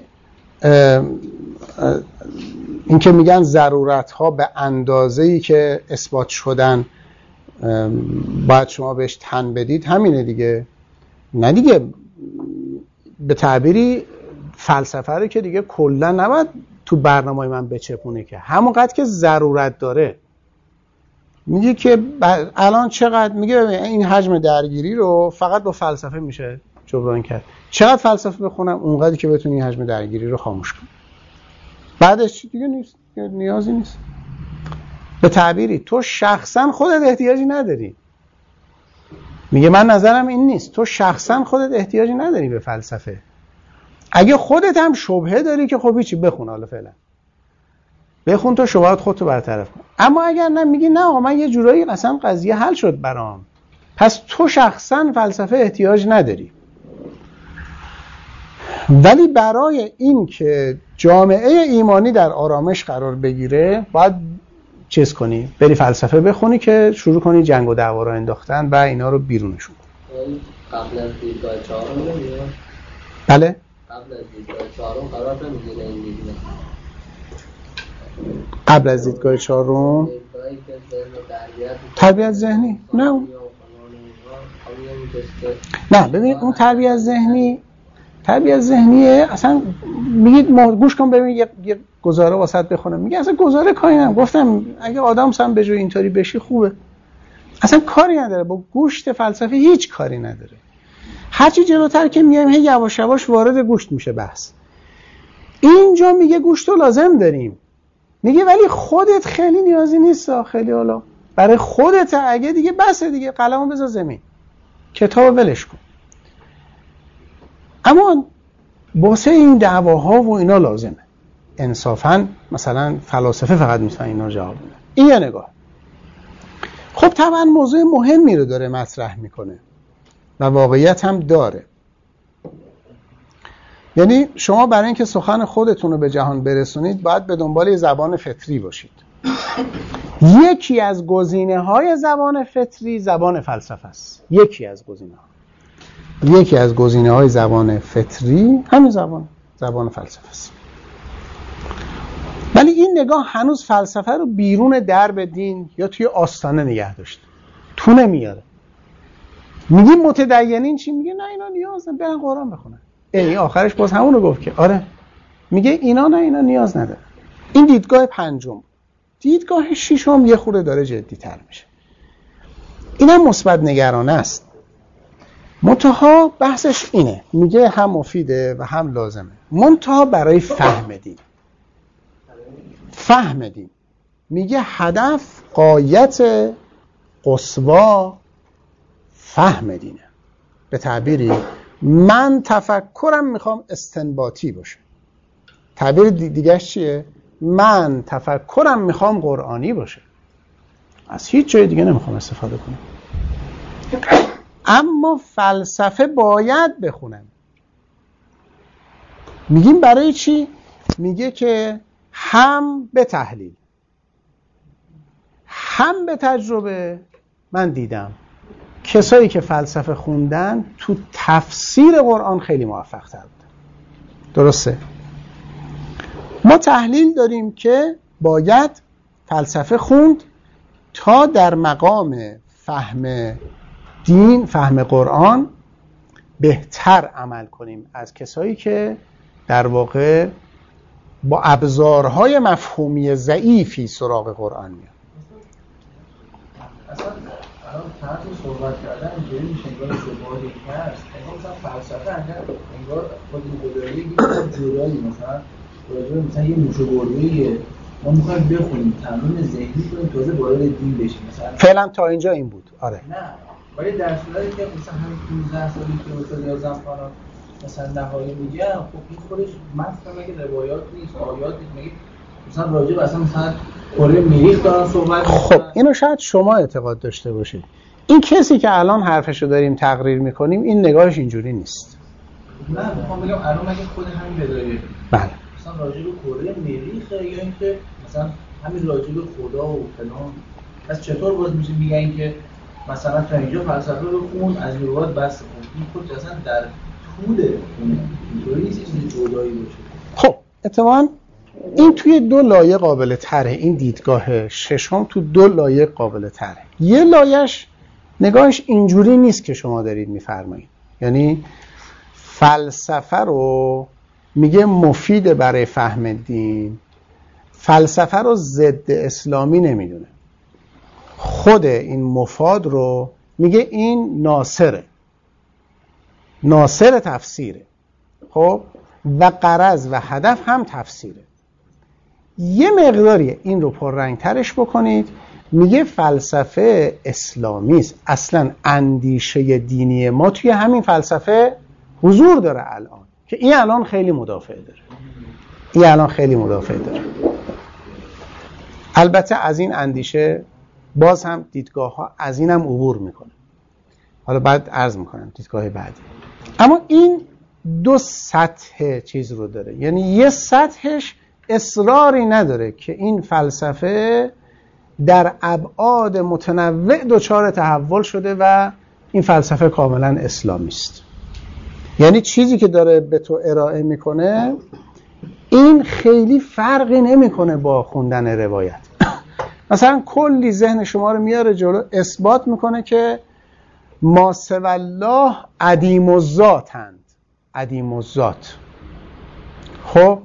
این که میگن ضرورت ها به اندازه‌ای که اثبات شدن باید شما بهش تن بدید، همینه دیگه. نه دیگه به تعبیری فلسفه رو که دیگه کلا نباید تو برنامه من بچپونه که همونقدر که ضرورت داره. میگه که الان چقدر، میگه این حجم درگیری رو فقط با فلسفه میشه جبران کرد. چقدر فلسفه بخونم؟ اونقدری که بتونی این حجم درگیری رو خاموش کنی. بعدش چی دیگه نیست، نیازی نیست. به تعبیری تو شخصا خودت احتیاجی نداری. میگه من نظرم این نیست، تو شخصا خودت احتیاجی نداری به فلسفه. اگه خودت هم شبهه داری که خب هیچی بخون، حالا فعلا بخون تا شبهات خودتو برطرف کن. اما اگر نه، میگی نه آقا من یه جورایی اصلا قضیه حل شد برام، پس تو شخصا فلسفه احتیاج نداری. ولی برای این که جامعه ایمانی در آرامش قرار بگیره باید چیز کنی، بری فلسفه بخونی که شروع کنی جنگ و دعوا رو انداختن و اینا رو بیرونشون کنی. قبل از دیدگاه چهارم نمیگه؟ بله؟ قبل از دیدگاه چهارم قرار نمیگیره این دیدگاه؟ قبل از دیدگاه چهارم؟ تربیت ذهنی؟ نه ببین اون تربیت ذهنیه اصلا. میگید گوش کن ببین یه گزاره واسط بخونم. میگه اصلا گزاره کاری ندارم. گفتم اگه آدم سم به جای اینطوری بشی خوبه. اصلا کاری نداره، با گوشت فلسفه هیچ کاری نداره. هرچی جلوتر که میایم هی یواش یواش وارد گوشت میشه بحث. اینجا میگه گوشت رو لازم داریم. میگه ولی خودت خیلی نیازی نیست، خیلی حالا برای خودت اگه دیگه بسه دیگه، قلمو بذار زمین، کتابو ولش کن. اما واسه این دعواها و اینا لازمه. انصافاً مثلا فلاسفه فقط میتونن اینا جواب بدن. این یه نگاه. خب طبعا موضوع مهمی رو داره مطرح میکنه و واقعیت هم داره. یعنی شما برای اینکه سخن خودتون رو به جهان برسونید باید به دنبال یه زبان فطری باشید. یکی از گزینه‌های زبان فطری زبان فلسفه است. یکی از گزینه‌های زبان فطری همین زبان فلسفه است. ولی این نگاه هنوز فلسفه رو بیرون درب دین یا توی آستانه نگه داشته، تو نمیاره. میگه متدینین چی؟ میگه نه اینا نیاز ندارن برن قرآن بخونن. آخرش باز همون رو گفت که آره، میگه اینا نیاز ندارن. این دیدگاه پنجم. دیدگاه ششم یه خورده داره جدی تر میشه. اینم مثبت نگرانه است، منتها بحثش اینه، میگه هم مفیده و هم لازمه، منتها برای فهم دین میگه هدف قایت قصوا فهم دینه. به تعبیری من تفکرم میخوام استنباطی باشه. تعبیر دیگهش چیه؟ من تفکرم میخوام قرآنی باشه، از هیچ جای دیگه نمیخوام استفاده کنم. اما فلسفه باید بخونم. میگیم برای چی؟ میگه که هم به تحلیل هم به تجربه. من دیدم کسایی که فلسفه خوندن تو تفسیر قرآن خیلی موفق تر بودن. درسته؟ ما تحلیل داریم که باید فلسفه خوند تا در مقام فهم دین، فهم قرآن بهتر عمل کنیم از کسایی که در واقع با ابزارهای مفهومی ضعیفی سراغ قرآن میاد. اصلا الان طرز صحبت کردن اینجوری میشه انگار شباهی هست. مثلا فلسفه انگار خود گدایی جدایی، مثلا راجع مثلا یه موشوگردیه ما میخوایم بخونیم، تمرین ذهنی کنیم، تازه وارد دین بشیم. مثلا فعلا تا اینجا این بود. آره نه، ولی در صورتی که مثلا همین 15 سالی که استاد یازم خانم مثلا نهایی میگن، خب این خودش مثلا مگه روایات نیست، آیات نیست، مگه مثلا راجع به مثلا کره مریخ دارن صحبت میکنن. خب اینو شاید شما اعتقاد داشته باشید. این کسی که الان حرفشو داریم تقریر میکنیم این نگاهش اینجوری نیست. نه میخوام بگم الان مگه خود همین بدایه بله مثلا راجع به کره مریخ یا اینکه مثلا همین راجع به خدا و فلان، پس چطور باز میشه میگن که مثلا تا اینجا فلسفه رو خون از میواد بس خون، این خود اصلا در طول اینطوری نیست چیزی جدایی باشه. خب اتفاقاً این توی دو لایه قابل تره. این دیدگاه ششم تو دو لایه قابل تره. یه لایهش نگاهش اینجوری نیست که شما دارید میفرمایید، یعنی فلسفه رو میگه مفید برای فهم دین، فلسفه رو ضد اسلامی نمیدونه، خود این مفاد رو میگه این ناصر تفسیره. خب و غرض و هدف هم تفسیره. یه مقداری این رو پررنگ ترش بکنید، میگه فلسفه اسلامی است. اصلا اندیشه دینی ما توی همین فلسفه حضور داره الان، که این الان خیلی مدافع داره. البته از این اندیشه باز هم دیدگاه ها از این هم عبور میکنه. حالا بعد عرض میکنم دیدگاه بعدی. اما این دو سطح چیز رو داره، یعنی یه سطحش اصراری نداره که این فلسفه در ابعاد متنوع دچار تحول شده و این فلسفه کاملا اسلامی است. یعنی چیزی که داره به تو ارائه میکنه این خیلی فرقی نمیکنه با خوندن روایت. مثلا کلی ذهن شما رو میاره جلو، اثبات میکنه که ما سوی الله عدیم الذاتند، عدیم الذات. خب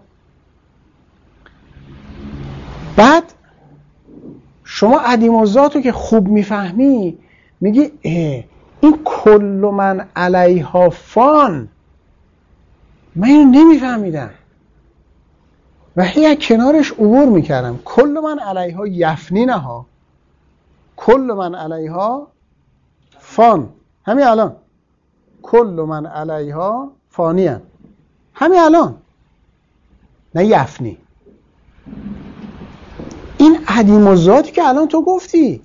بعد شما عدیم الذات رو که خوب میفهمی میگی این کل من علیها فان، من اینو نمیفهمیدم و هی کنارش عبور میکردم. کل من علیها یفنی نها، کل من علیها فان. همین الان کل من علیها فانی هم. همین الان، نه یفنی. این عدیم الذاتی که الان تو گفتی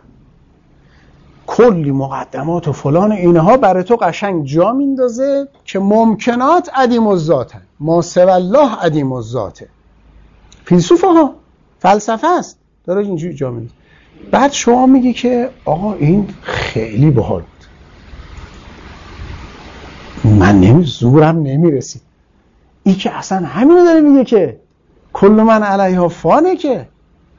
کلی مقدمات و فلان اینها برای تو قشنگ جا میندازه که ممکنات عدیم الذاتن، ما سوی الله عدیم الذاته. فیلسوفه ها، فلسفه است، داره اینجوری جا میندازه. بعد شما میگی که آقا این خیلی باحال بود، من زورم نمیرسید. این که اصلا همینو داره میگه که کل من علیها فانه، که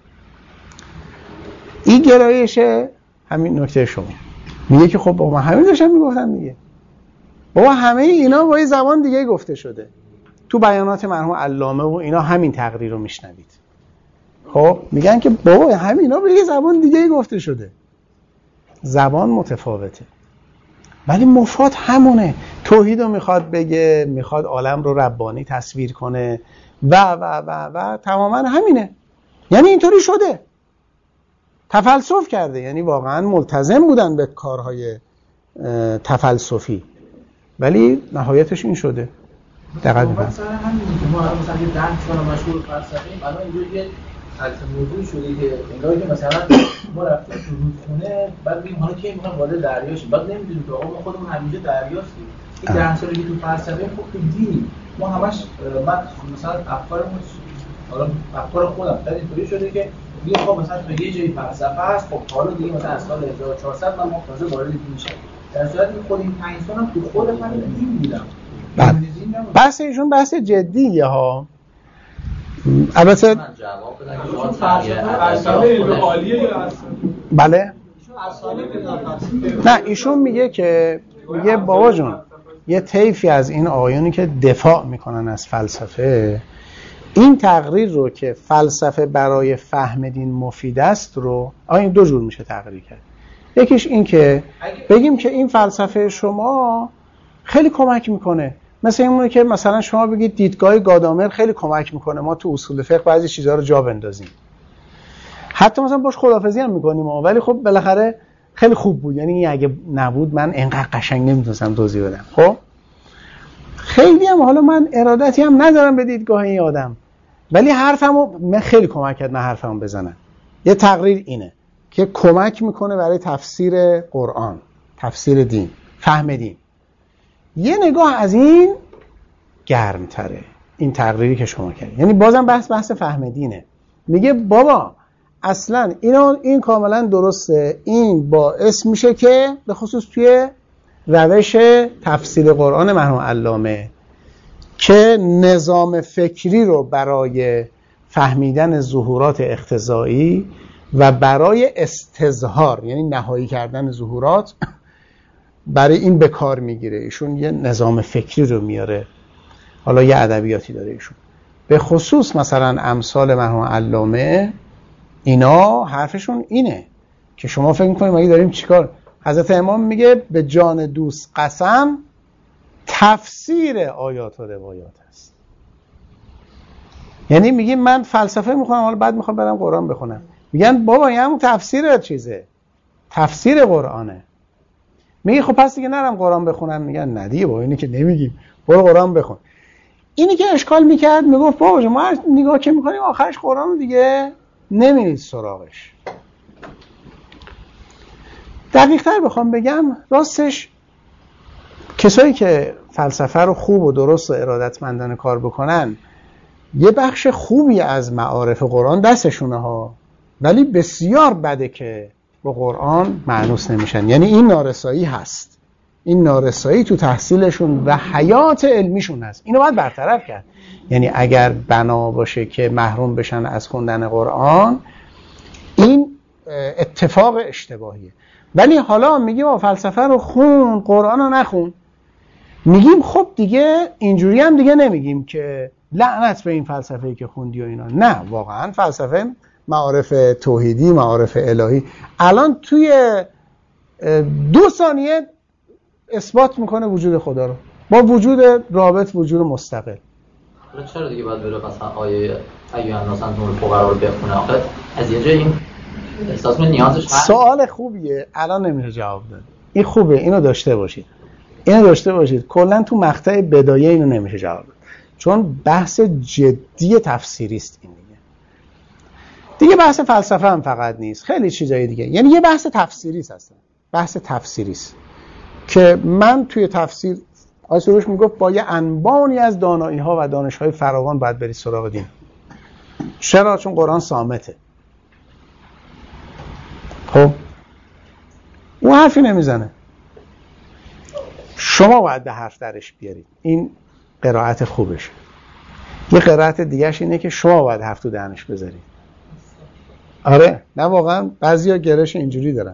این گرایشه همین نکته شما میگه که خب بابا من همین داشتم میگفتم دیگه، بابا همه اینا با یه زبان دیگه گفته شده. تو بیانات مرحوم علامه و اینا همین تقریر رو میشنوید. خب میگن که بابا همین اینا به یه زبان دیگه گفته شده، زبان متفاوته ولی مفاد همونه. توحید رو میخواد بگه، میخواد عالم رو ربانی تصویر کنه و تماما همینه. یعنی اینطوری شده، تفلسف کرده، یعنی واقعا ملتزم بودن به کارهای تفلسفی ولی نهایتش این شده. دقیقاً مثلا همین که ما مثلا یه 10 سال مشغول فلسفه ایم، الان اینجوری یه موضوع شده که انگار که مثلا ما رفتیم تو رودخونه، بعد میگیم حالا کی میخوام وارد دریا شیم، بعد نمیدونیم که آقا ما خودمون همیشه دریاستیم. این 10 سالی که تو فلسفه خب تو دین ما همش بعد مثلا افکارمون، حالا افکار خودم تا اینطوری شده که میگم خب مثلا تو یه جای فلسفه هست، خب حالا دیگه مثلا از سال 1400 من تازه وارد دین میشم، در صورتی که خود این 5 سالم تو خود همین دین بودم. بحث ایشون بحث جدیه ها. البته بله نه، ایشون میگه که میگه بابا جون یه طیفی از این آقایونی که دفاع میکنن از فلسفه، این تقریر رو که فلسفه برای فهم دین مفید است رو این دو جور میشه تقریر کرد. یکیش این که بگیم که این فلسفه شما خیلی کمک میکنه، مثل اینمونه که مثلا شما بگید دیدگاه گادامر خیلی کمک میکنه ما تو اصول فقه بعضی چیزها رو جا بندازیم، حتی مثلا باش خداحافظی هم میکنیم ولی خب بالاخره خیلی خوب بود، یعنی اگه نبود من اینقدر قشنگ نمیتونستم توضیح بدم. خب خیلی هم حالا من ارادتی هم ندارم به دیدگاه این آدم، ولی حرفمو من خیلی کمک کرد من حرفمو بزنم. یه تقریر اینه که کمک میکنه برای تفسیر قرآن، تفسیر دین، فهم دین. یه نگاه از این گرمتره این تقریری که شما کردید، یعنی بازم بحث فهم دینه. میگه بابا اصلا این کاملا درسته، این باعث میشه که به خصوص توی روش تفسیر قرآن مرحوم علامه که نظام فکری رو برای فهمیدن ظهورات اقتضایی و برای استظهار یعنی نهایی کردن ظهورات برای این به کار میگیره. ایشون یه نظام فکری رو میاره، حالا یه ادبیاتی داره ایشون. به خصوص مثلا امثال مرحوم علامه اینا حرفشون اینه که شما فکر میکنید مگه داریم چیکار؟ حضرت امام میگه به جان دوست قسم تفسیر آیات و روایات است. یعنی میگیم من فلسفه میخونم حالا بعد میخوام برم قرآن بخونم، میگن بابا این همون تفسیر چیزه، تفسیر قرآنه. میگه خب پس دیگه نرم قرآن بخونم، میگن نه دیگه بابا اینی که نمیگیم برو قرآن بخون. اینی که اشکال میکرد میگفت بابا ما نگاه که میکنیم آخرش قرآن رو دیگه نمیرید سراغش. دقیق‌تر بخوام بگم راستش کسایی که فلسفه رو خوب و درست و ارادتمندانه کار بکنن یه بخش خوبی از معارف قرآن دستشونه ها، ولی بسیار بده که با قرآن مانوس نمیشن. یعنی این نارسایی هست، این نارسایی تو تحصیلشون و حیات علمیشون هست، اینو باید برطرف کرد. یعنی اگر بنا باشه که محروم بشن از خوندن قرآن این اتفاق اشتباهیه. ولی حالا میگیم فلسفه رو خون قرآن رو نخون، میگیم خب دیگه اینجوری هم دیگه نمیگیم که لعنت به این فلسفه‌ای که خوندی و اینا. نه واقعا فلسفه معارف توحیدی، معارف الهی الان توی 2 ثانیه اثبات میکنه وجود خدا رو با وجود رابط، وجود مستقل. چرا دیگه باید بره مثلا آیه ایها الناس انتم الفقراء رو بخونه؟ آخه از یه جای این احساس من نیازش هست. سوال خوبیه، الان نمیشه جواب داد. این خوبه، اینو داشته باشید، اینو داشته باشید. کلا تو مقطع بدایه اینو نمیشه جواب داد چون بحث جدی تفسیری است. این دیگه بحث فلسفه هم فقط نیست، خیلی چیزای دیگه. یعنی یه بحث تفسیری است، اصلا بحث تفسیری است که من توی تفسیر آقای سروش میگفت با یه انبانی از دانایی ها و دانش های فراوان باید بری سراغ دین. چرا؟ چون قرآن صامته. حرفی نمیزنه. شما باید به حرف درش بیارید. این قرائت خوبشه. یه قرائت دیگهش اینه که شما باید حرف تو دهنش بذارید. آره، نه واقعا بعضیا گرش اینجوری دارن.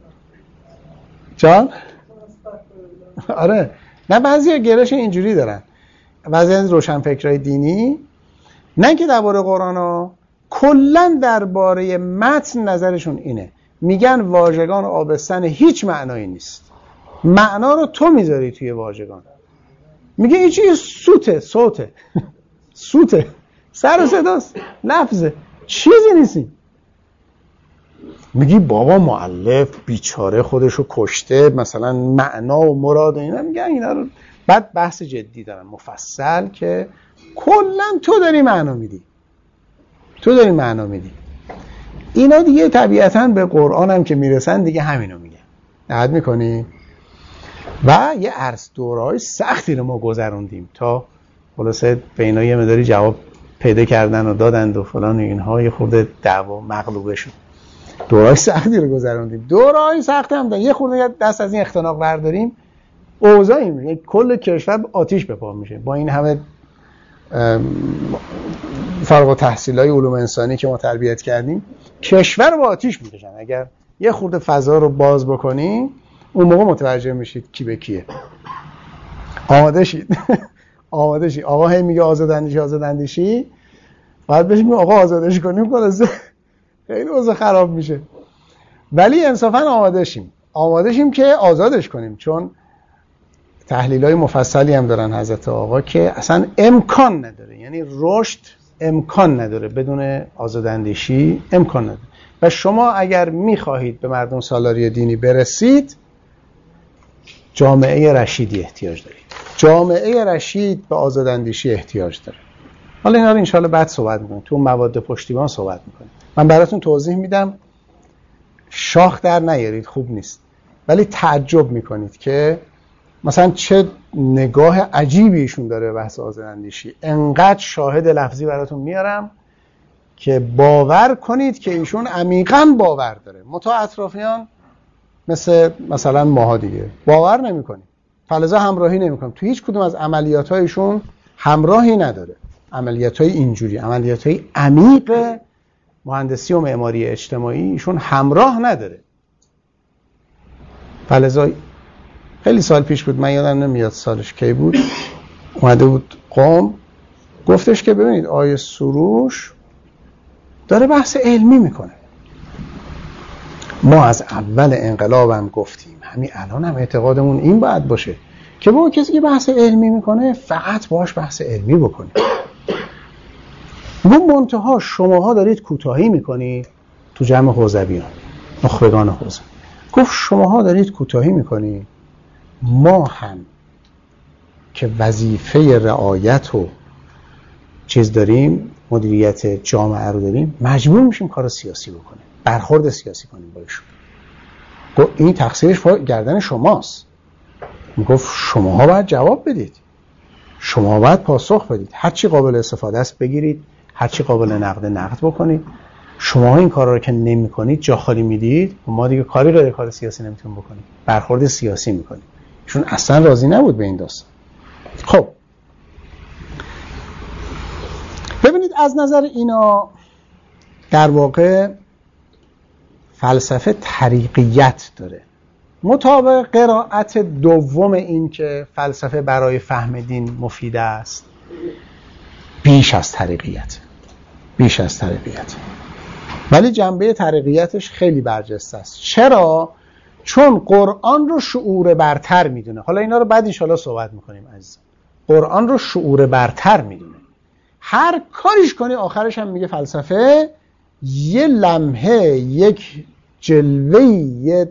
جان؟ آره، نه بعضیا گرش اینجوری دارن. بعضی از روشنفکرای دینی نه که درباره قرآن ها، کلا درباره متن نظرشون اینه، میگن واژگان آبستن هیچ معنایی نیست، معنا رو تو میذاری توی واژگان. میگه این چیه؟ صوته صوته، سر و صداست، لفظه، چیزی نیستی. میگی بابا مؤلف بیچاره خودشو کشته، مثلا معنا و مراد اینا، میگن اینا رو بعد بحث جدی دارن مفصل که کلا تو داری معنا میدی. اینا دیگه طبیعتاً به قرآن هم که میرسن دیگه همینو میگن. دقت میکنی؟ و یه عرض دوره‌های سختی رو ما گذروندیم تا خلاصه به اینا یه مقداری جواب پیدا کردن و دادند و فلان، اینها یه خورده دعوا مغلوبه شد. دوره‌های سختی رو گذروندیم. دوره‌های سخت هم دارن. یه خورده دست از این اختناق برداریم، اوضاعی میشه کل کشور آتیش به پا میشه. با این همه فارغ التحصیلای علوم انسانی که ما تربیت کردیم، کشور رو با آتیش میکشن. اگر یه خورده فضا رو باز بکنیم، اون موقع متوجه میشید کی به کیه. آماده شید. آقا هی میگه آزاداندیشی، بعد بهش میگه آقا آزادش کنیم، خیلی اوضاع خراب میشه. ولی انصافا آماده شیم که آزادش کنیم، چون تحلیل‌های مفصلی هم دارن حضرت آقا که اصلا امکان نداره، یعنی رشد امکان نداره بدون آزاداندیشی، امکان نداره. و شما اگر میخواهید به مردم سالاری دینی برسید، جامعه رشیدی احتیاج دارید. جامعه رشید به آزاداندیشی احتیاج داره. حالا اینا رو انشالله بعد صحبت میکنیم، تو مواد پشتیبان صحبت میکنیم. من براتون توضیح میدم، شاخ در نیارید، خوب نیست، ولی تعجب میکنید که مثلا چه نگاه عجیبی ایشون داره به بحث آزاداندیشی. انقدر شاهد لفظی براتون میارم که باور کنید که ایشون عمیقاً باور داره. متا اطرافیان مثلا ماها دیگه باور نمی‌کنیم، فلزا همراهی نمی‌کنیم، تو هیچ کدوم از عملیات‌هایشون همراهی نداره. عملیات‌های اینجوری، عملیات‌های عمیق مهندسی و معماری اجتماعی ایشون همراه نداره. فلزا خیلی سال پیش بود، من یادم نمیاد سالش کی بود، اومده بود قم، گفتش که ببینید آیه سروش داره بحث علمی میکنه. ما از اول انقلاب هم گفتیم، همین الان هم اعتقادمون این باید باشه که با کسی که بحث علمی میکنه فقط باش بحث علمی بکنه. منتها شماها دارید کوتاهی میکنید تو جمع حوزویان، نخبگان حوزه. گفت شماها دارید کوتاهی میکنید، ما هم که وظیفه رعایت و چیز داریم، مدیریت جامعه رو داریم، مجبور میشیم کار سیاسی بکنیم، برخورد سیاسی کنیم با ایشون. گفت این تقصیرش گردن شماست. میگفت شماها باید جواب بدید، شما باید پاسخ بدید، هر چی قابل استفاده است بگیرید، هر چی قابل نقد بکنید. شما این کارا رو که نمی‌کنید، جا خالی میدید، ما دیگه کاری غیر کار سیاسی نمیتونیم بکنیم، برخورد سیاسی میکنیم. ایشون اصلا راضی نبود به این داستان. خب ببینید، از نظر اینا در واقع فلسفه طریقیت داره. مطابق قرائت دوم این که فلسفه برای فهم دین مفید است، بیش از طریقیت. ولی جنبه طریقیتش خیلی برجسته است. چرا؟ چون قرآن رو شعور برتر میدونه. حالا اینا رو بعد انشالله صحبت میکنیم عزیزان. قرآن رو شعور برتر میدونه. هر کاریش کنی آخرش هم میگه فلسفه یه لمحه، یک جلوه، یه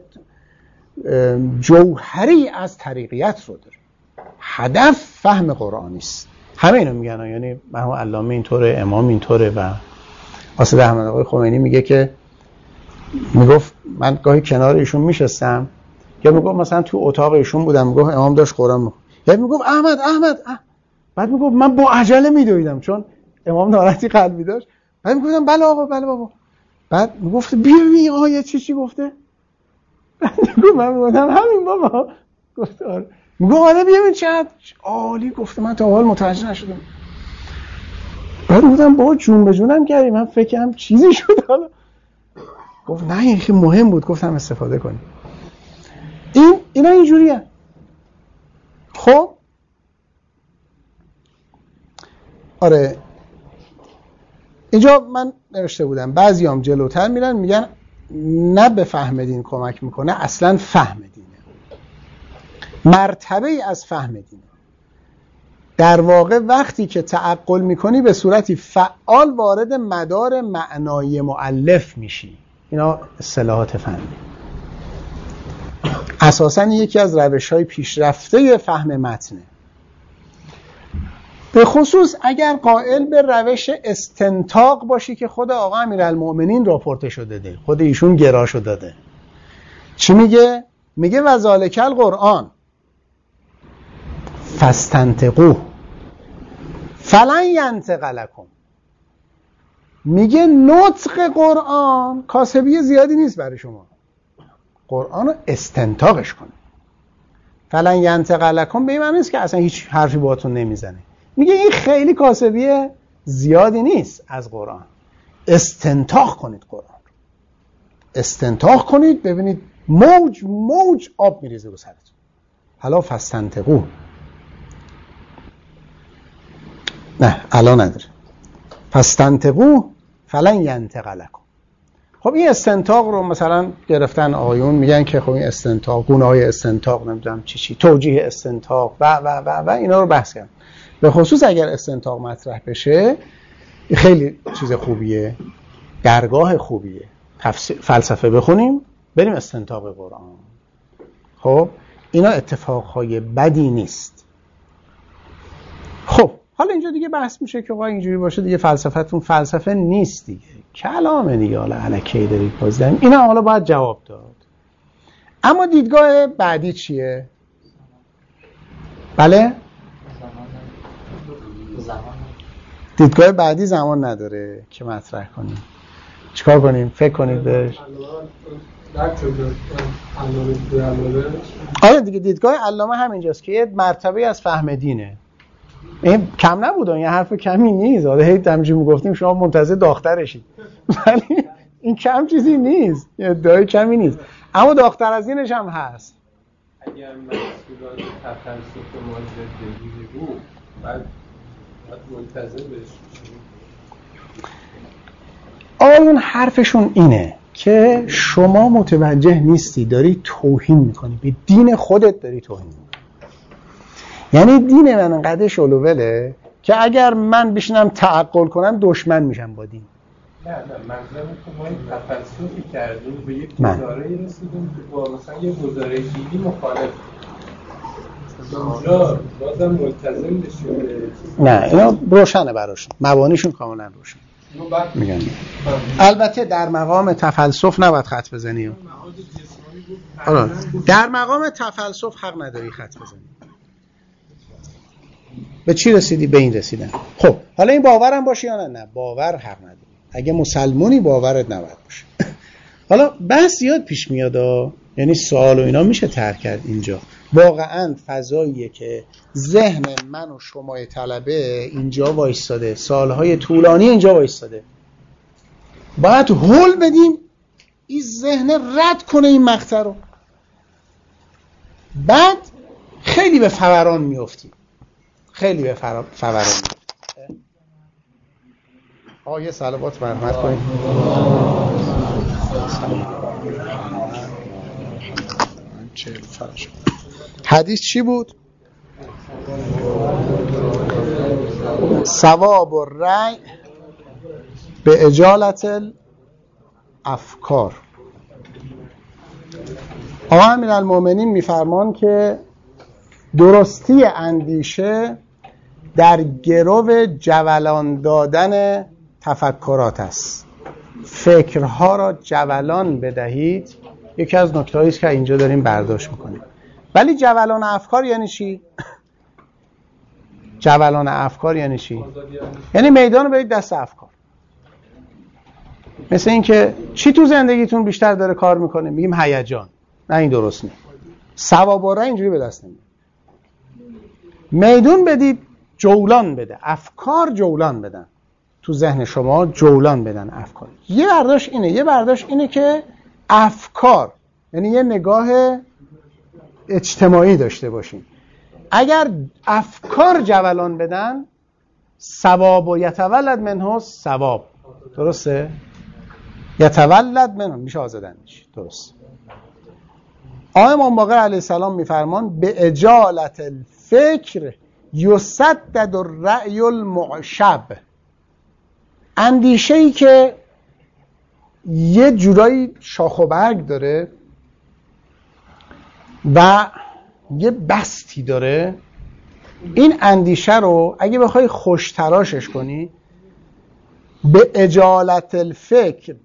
جوهری از طریقیت رو داره. هدف فهم قرآنی است. همه اینو میگن، یعنی مرحوم علامه اینطوره، امام اینطوره و آصد احمد آقای خمینی میگه که میگفت من گاهی کنار ایشون میشستم یا میگفت مثلا تو اتاق ایشون بودم، میگفت امام داشت قرآن میخوند، یا میگفت احمد بعد میگفت من با عجله میدویدم چون امام ناراحتی قلبی داشت، بعد میگفتم بله آقا، بله بابا، بعد میگفت بیا ببین آیه چی گفته، من گفتم همین بابا. گفت آره. میگه آره ببین چقدر عالی. گفته من تا حال متوجه نشدم. بعد گفتم بابا جون به جونم کردی، من فکرم چیزی شد حالا. گفت نه این خیلی مهم بود. گفتم استفاده کنیم. اینا اینجوریه. خب آره اینجا من نوشته بودم بعضیام جلوتر میرن میگن نه به فهم دین کمک میکنه، اصلا فهم دینه، مرتبه ای از فهم دینه. در واقع وقتی که تعقل میکنی به صورتی فعال وارد مدار معنایی مؤلف میشی. اینا اصطلاحات فهمی. اساساً یکی از روش‌های پیشرفته فهم متنه. به خصوص اگر قائل به روش استنطاق باشی که خود آقا امیرالمؤمنین راپورتشو داده، خود ایشون گراشو داده. چی میگه؟ میگه وذالک القرآن فاستنطقوه فلن ینطق لکم. میگه نطق قرآن کاسبی زیادی نیست برای شما، قرآن رو استنطاقش کن. فلن ینطق لکم به این معنی نیست که اصلا هیچ حرفی باهاتون نمیزنه. میگه این خیلی کاسبی زیادی نیست از قرآن. استنطاق کنید قرآن رو. استنطاق کنید ببینید موج موج آب میریزه رو سرتون. حالا فاستنطقوه. نه الان نداره. فاستنطقوه فلن ینطق لکم. خب این استنطاق رو مثلا گرفتن آقایون میگن که خب این استنطاق، گونه‌های استنطاق، نمیدونم چی توجیه استنطاق و اینا رو بحث کردن. به خصوص اگر استنطاق مطرح بشه خیلی چیز خوبیه، درگاه خوبیه. فلسفه بخونیم بریم استنطاق قرآن. خب اینا اتفاقهای بدی نیست. خب حالا اینجا دیگه بحث میشه که آقا اینجوری باشه دیگه فلسفتون فلسفه نیست دیگه، کلامه دیگه، حالا الکی دارید بازدهیم. اینا حالا باید جواب داد. اما دیدگاه بعدی چیه؟ بله؟ دیدگاه بعدی زمان نداره که مطرح کنیم. چیکار کنیم؟ فکر کنید بهش. آره دیگه دیدگاه علامه همینجاست که یه مرتبه از فهم دینه. این کم نبود، این حرف کمی نیست. آره هی همینجوری میگفتیم شما منتظر داغ‌ترشید. ولی این چیزی نیست. یه ادعای کمی نیست. اما داغ‌تر از اینش هم هست. اگر مسئولان تفلسف ماجرد بگیری بود بعد منتظر بشید. آقایون حرفشون اینه که شما متوجه نیستی، داری توهین میکنی به دین خودت، داری توهین میکنی. یعنی دین من انقدر شلووله که اگر من بشینم تعقل کنم دشمن میشم با دین. نه منظورم که ما این تفلسفی کردیم به یک گزاره‌ای رسیدیم که با مثلا یه گزاره دینی مخالف. اونجا بازم ملتزم بشیم. نه اینا روشنه براشون، مبانیشون کاملا روشن. میگن البته در مقام تفلسف نباید خط بزنی. آره در مقام تفلسف حق نداری خط بزنی. به چی رسیدی؟ به این رسیدن. خب حالا این باورم باشه یا نه باور حق نداری. اگه مسلمونی باورت نباید باشه. حالا بحث زیاد پیش میاد، یعنی سوال و اینا میشه طرح کرد. اینجا واقعا فضاییه که ذهن من و شمای طلبه اینجا وایستاده، سالهای طولانی اینجا وایستاده، باید هول بدیم این ذهن رد کنه این مقطع رو، بعد خیلی به فوران میافتیم. خیلی به فوران آیه صلوات مرحمت کنید. حدیث چی بود؟ ثواب الرأی به اجالت الافکار. آقا امیرالمؤمنین میفرمان که درستی اندیشه در گرو جولان دادن تفکرات است. فکرها را جولان بدهید. یکی از نکته‌ای است که اینجا داریم برداشت میکنیم. ولی جولان افکار یعنی چی؟ جولان افکار یعنی چی؟ یعنی میدان رو بدید دست افکار. مثل این که چی تو زندگیتون بیشتر داره کار میکنه؟ میگیم هیجان. نه این درست نیست. ثواب و رأی اینجوری به دست نمیاد. میدون بدید، جولان بده، افکار جولان بدن تو ذهن شما، جولان بدن افکار. یه برداشت اینه که افکار یعنی یه نگاه اجتماعی داشته باشین. اگر افکار جولان بدن، ثواب و یتولد منه ثواب، درسته؟ یتولد منه میشه آزادن میشه، درست. آقای امام باقر علیه السلام میفرمان به اجالت الفکر یسدد الرأی المعشب. اندیشه‌ای که یه جورایی شاخ و برگ داره و یه بستی داره، این اندیشه رو اگه بخوای خوش تراشش کنی، به اجالت الفکر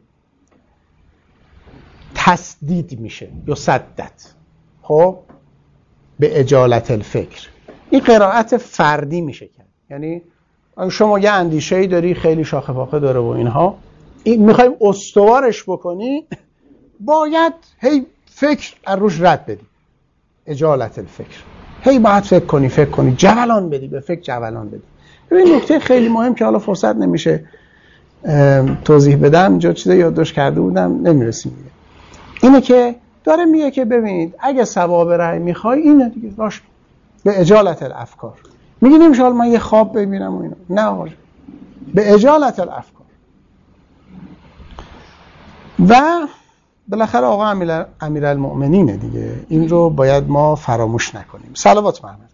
تسدید میشه، یسدد. خب به اجالت الفکر این قرائت فردی میشه کرد. یعنی شما یه اندیشه‌ای داری خیلی شاخه پاخه داره و اینها، این میخوایم استوارش بکنی، باید هی فکر از روش رد بدی، اجالت الفکر. هی باید فکر کنی، جولان بدی، به فکر جولان بدی. ببین نکته خیلی مهم که حالا فرصت نمیشه توضیح بدم، اینجا چیزا یادداشت کرده بودم نمیرسیم. اینه که داره میگه که ببینید اگه ثواب رأی میخوای اینه دیگه، باش به اجالت الافکار. میگه نمیشه حالا من یه خواب ببینم و اینا، نه آقا، به اجالت الافکار. و بالاخره آقا امیرالمؤمنینه دیگه، این رو باید ما فراموش نکنیم. صلوات محمد.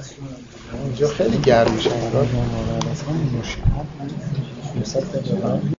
اینجا خیلی گرم میشه.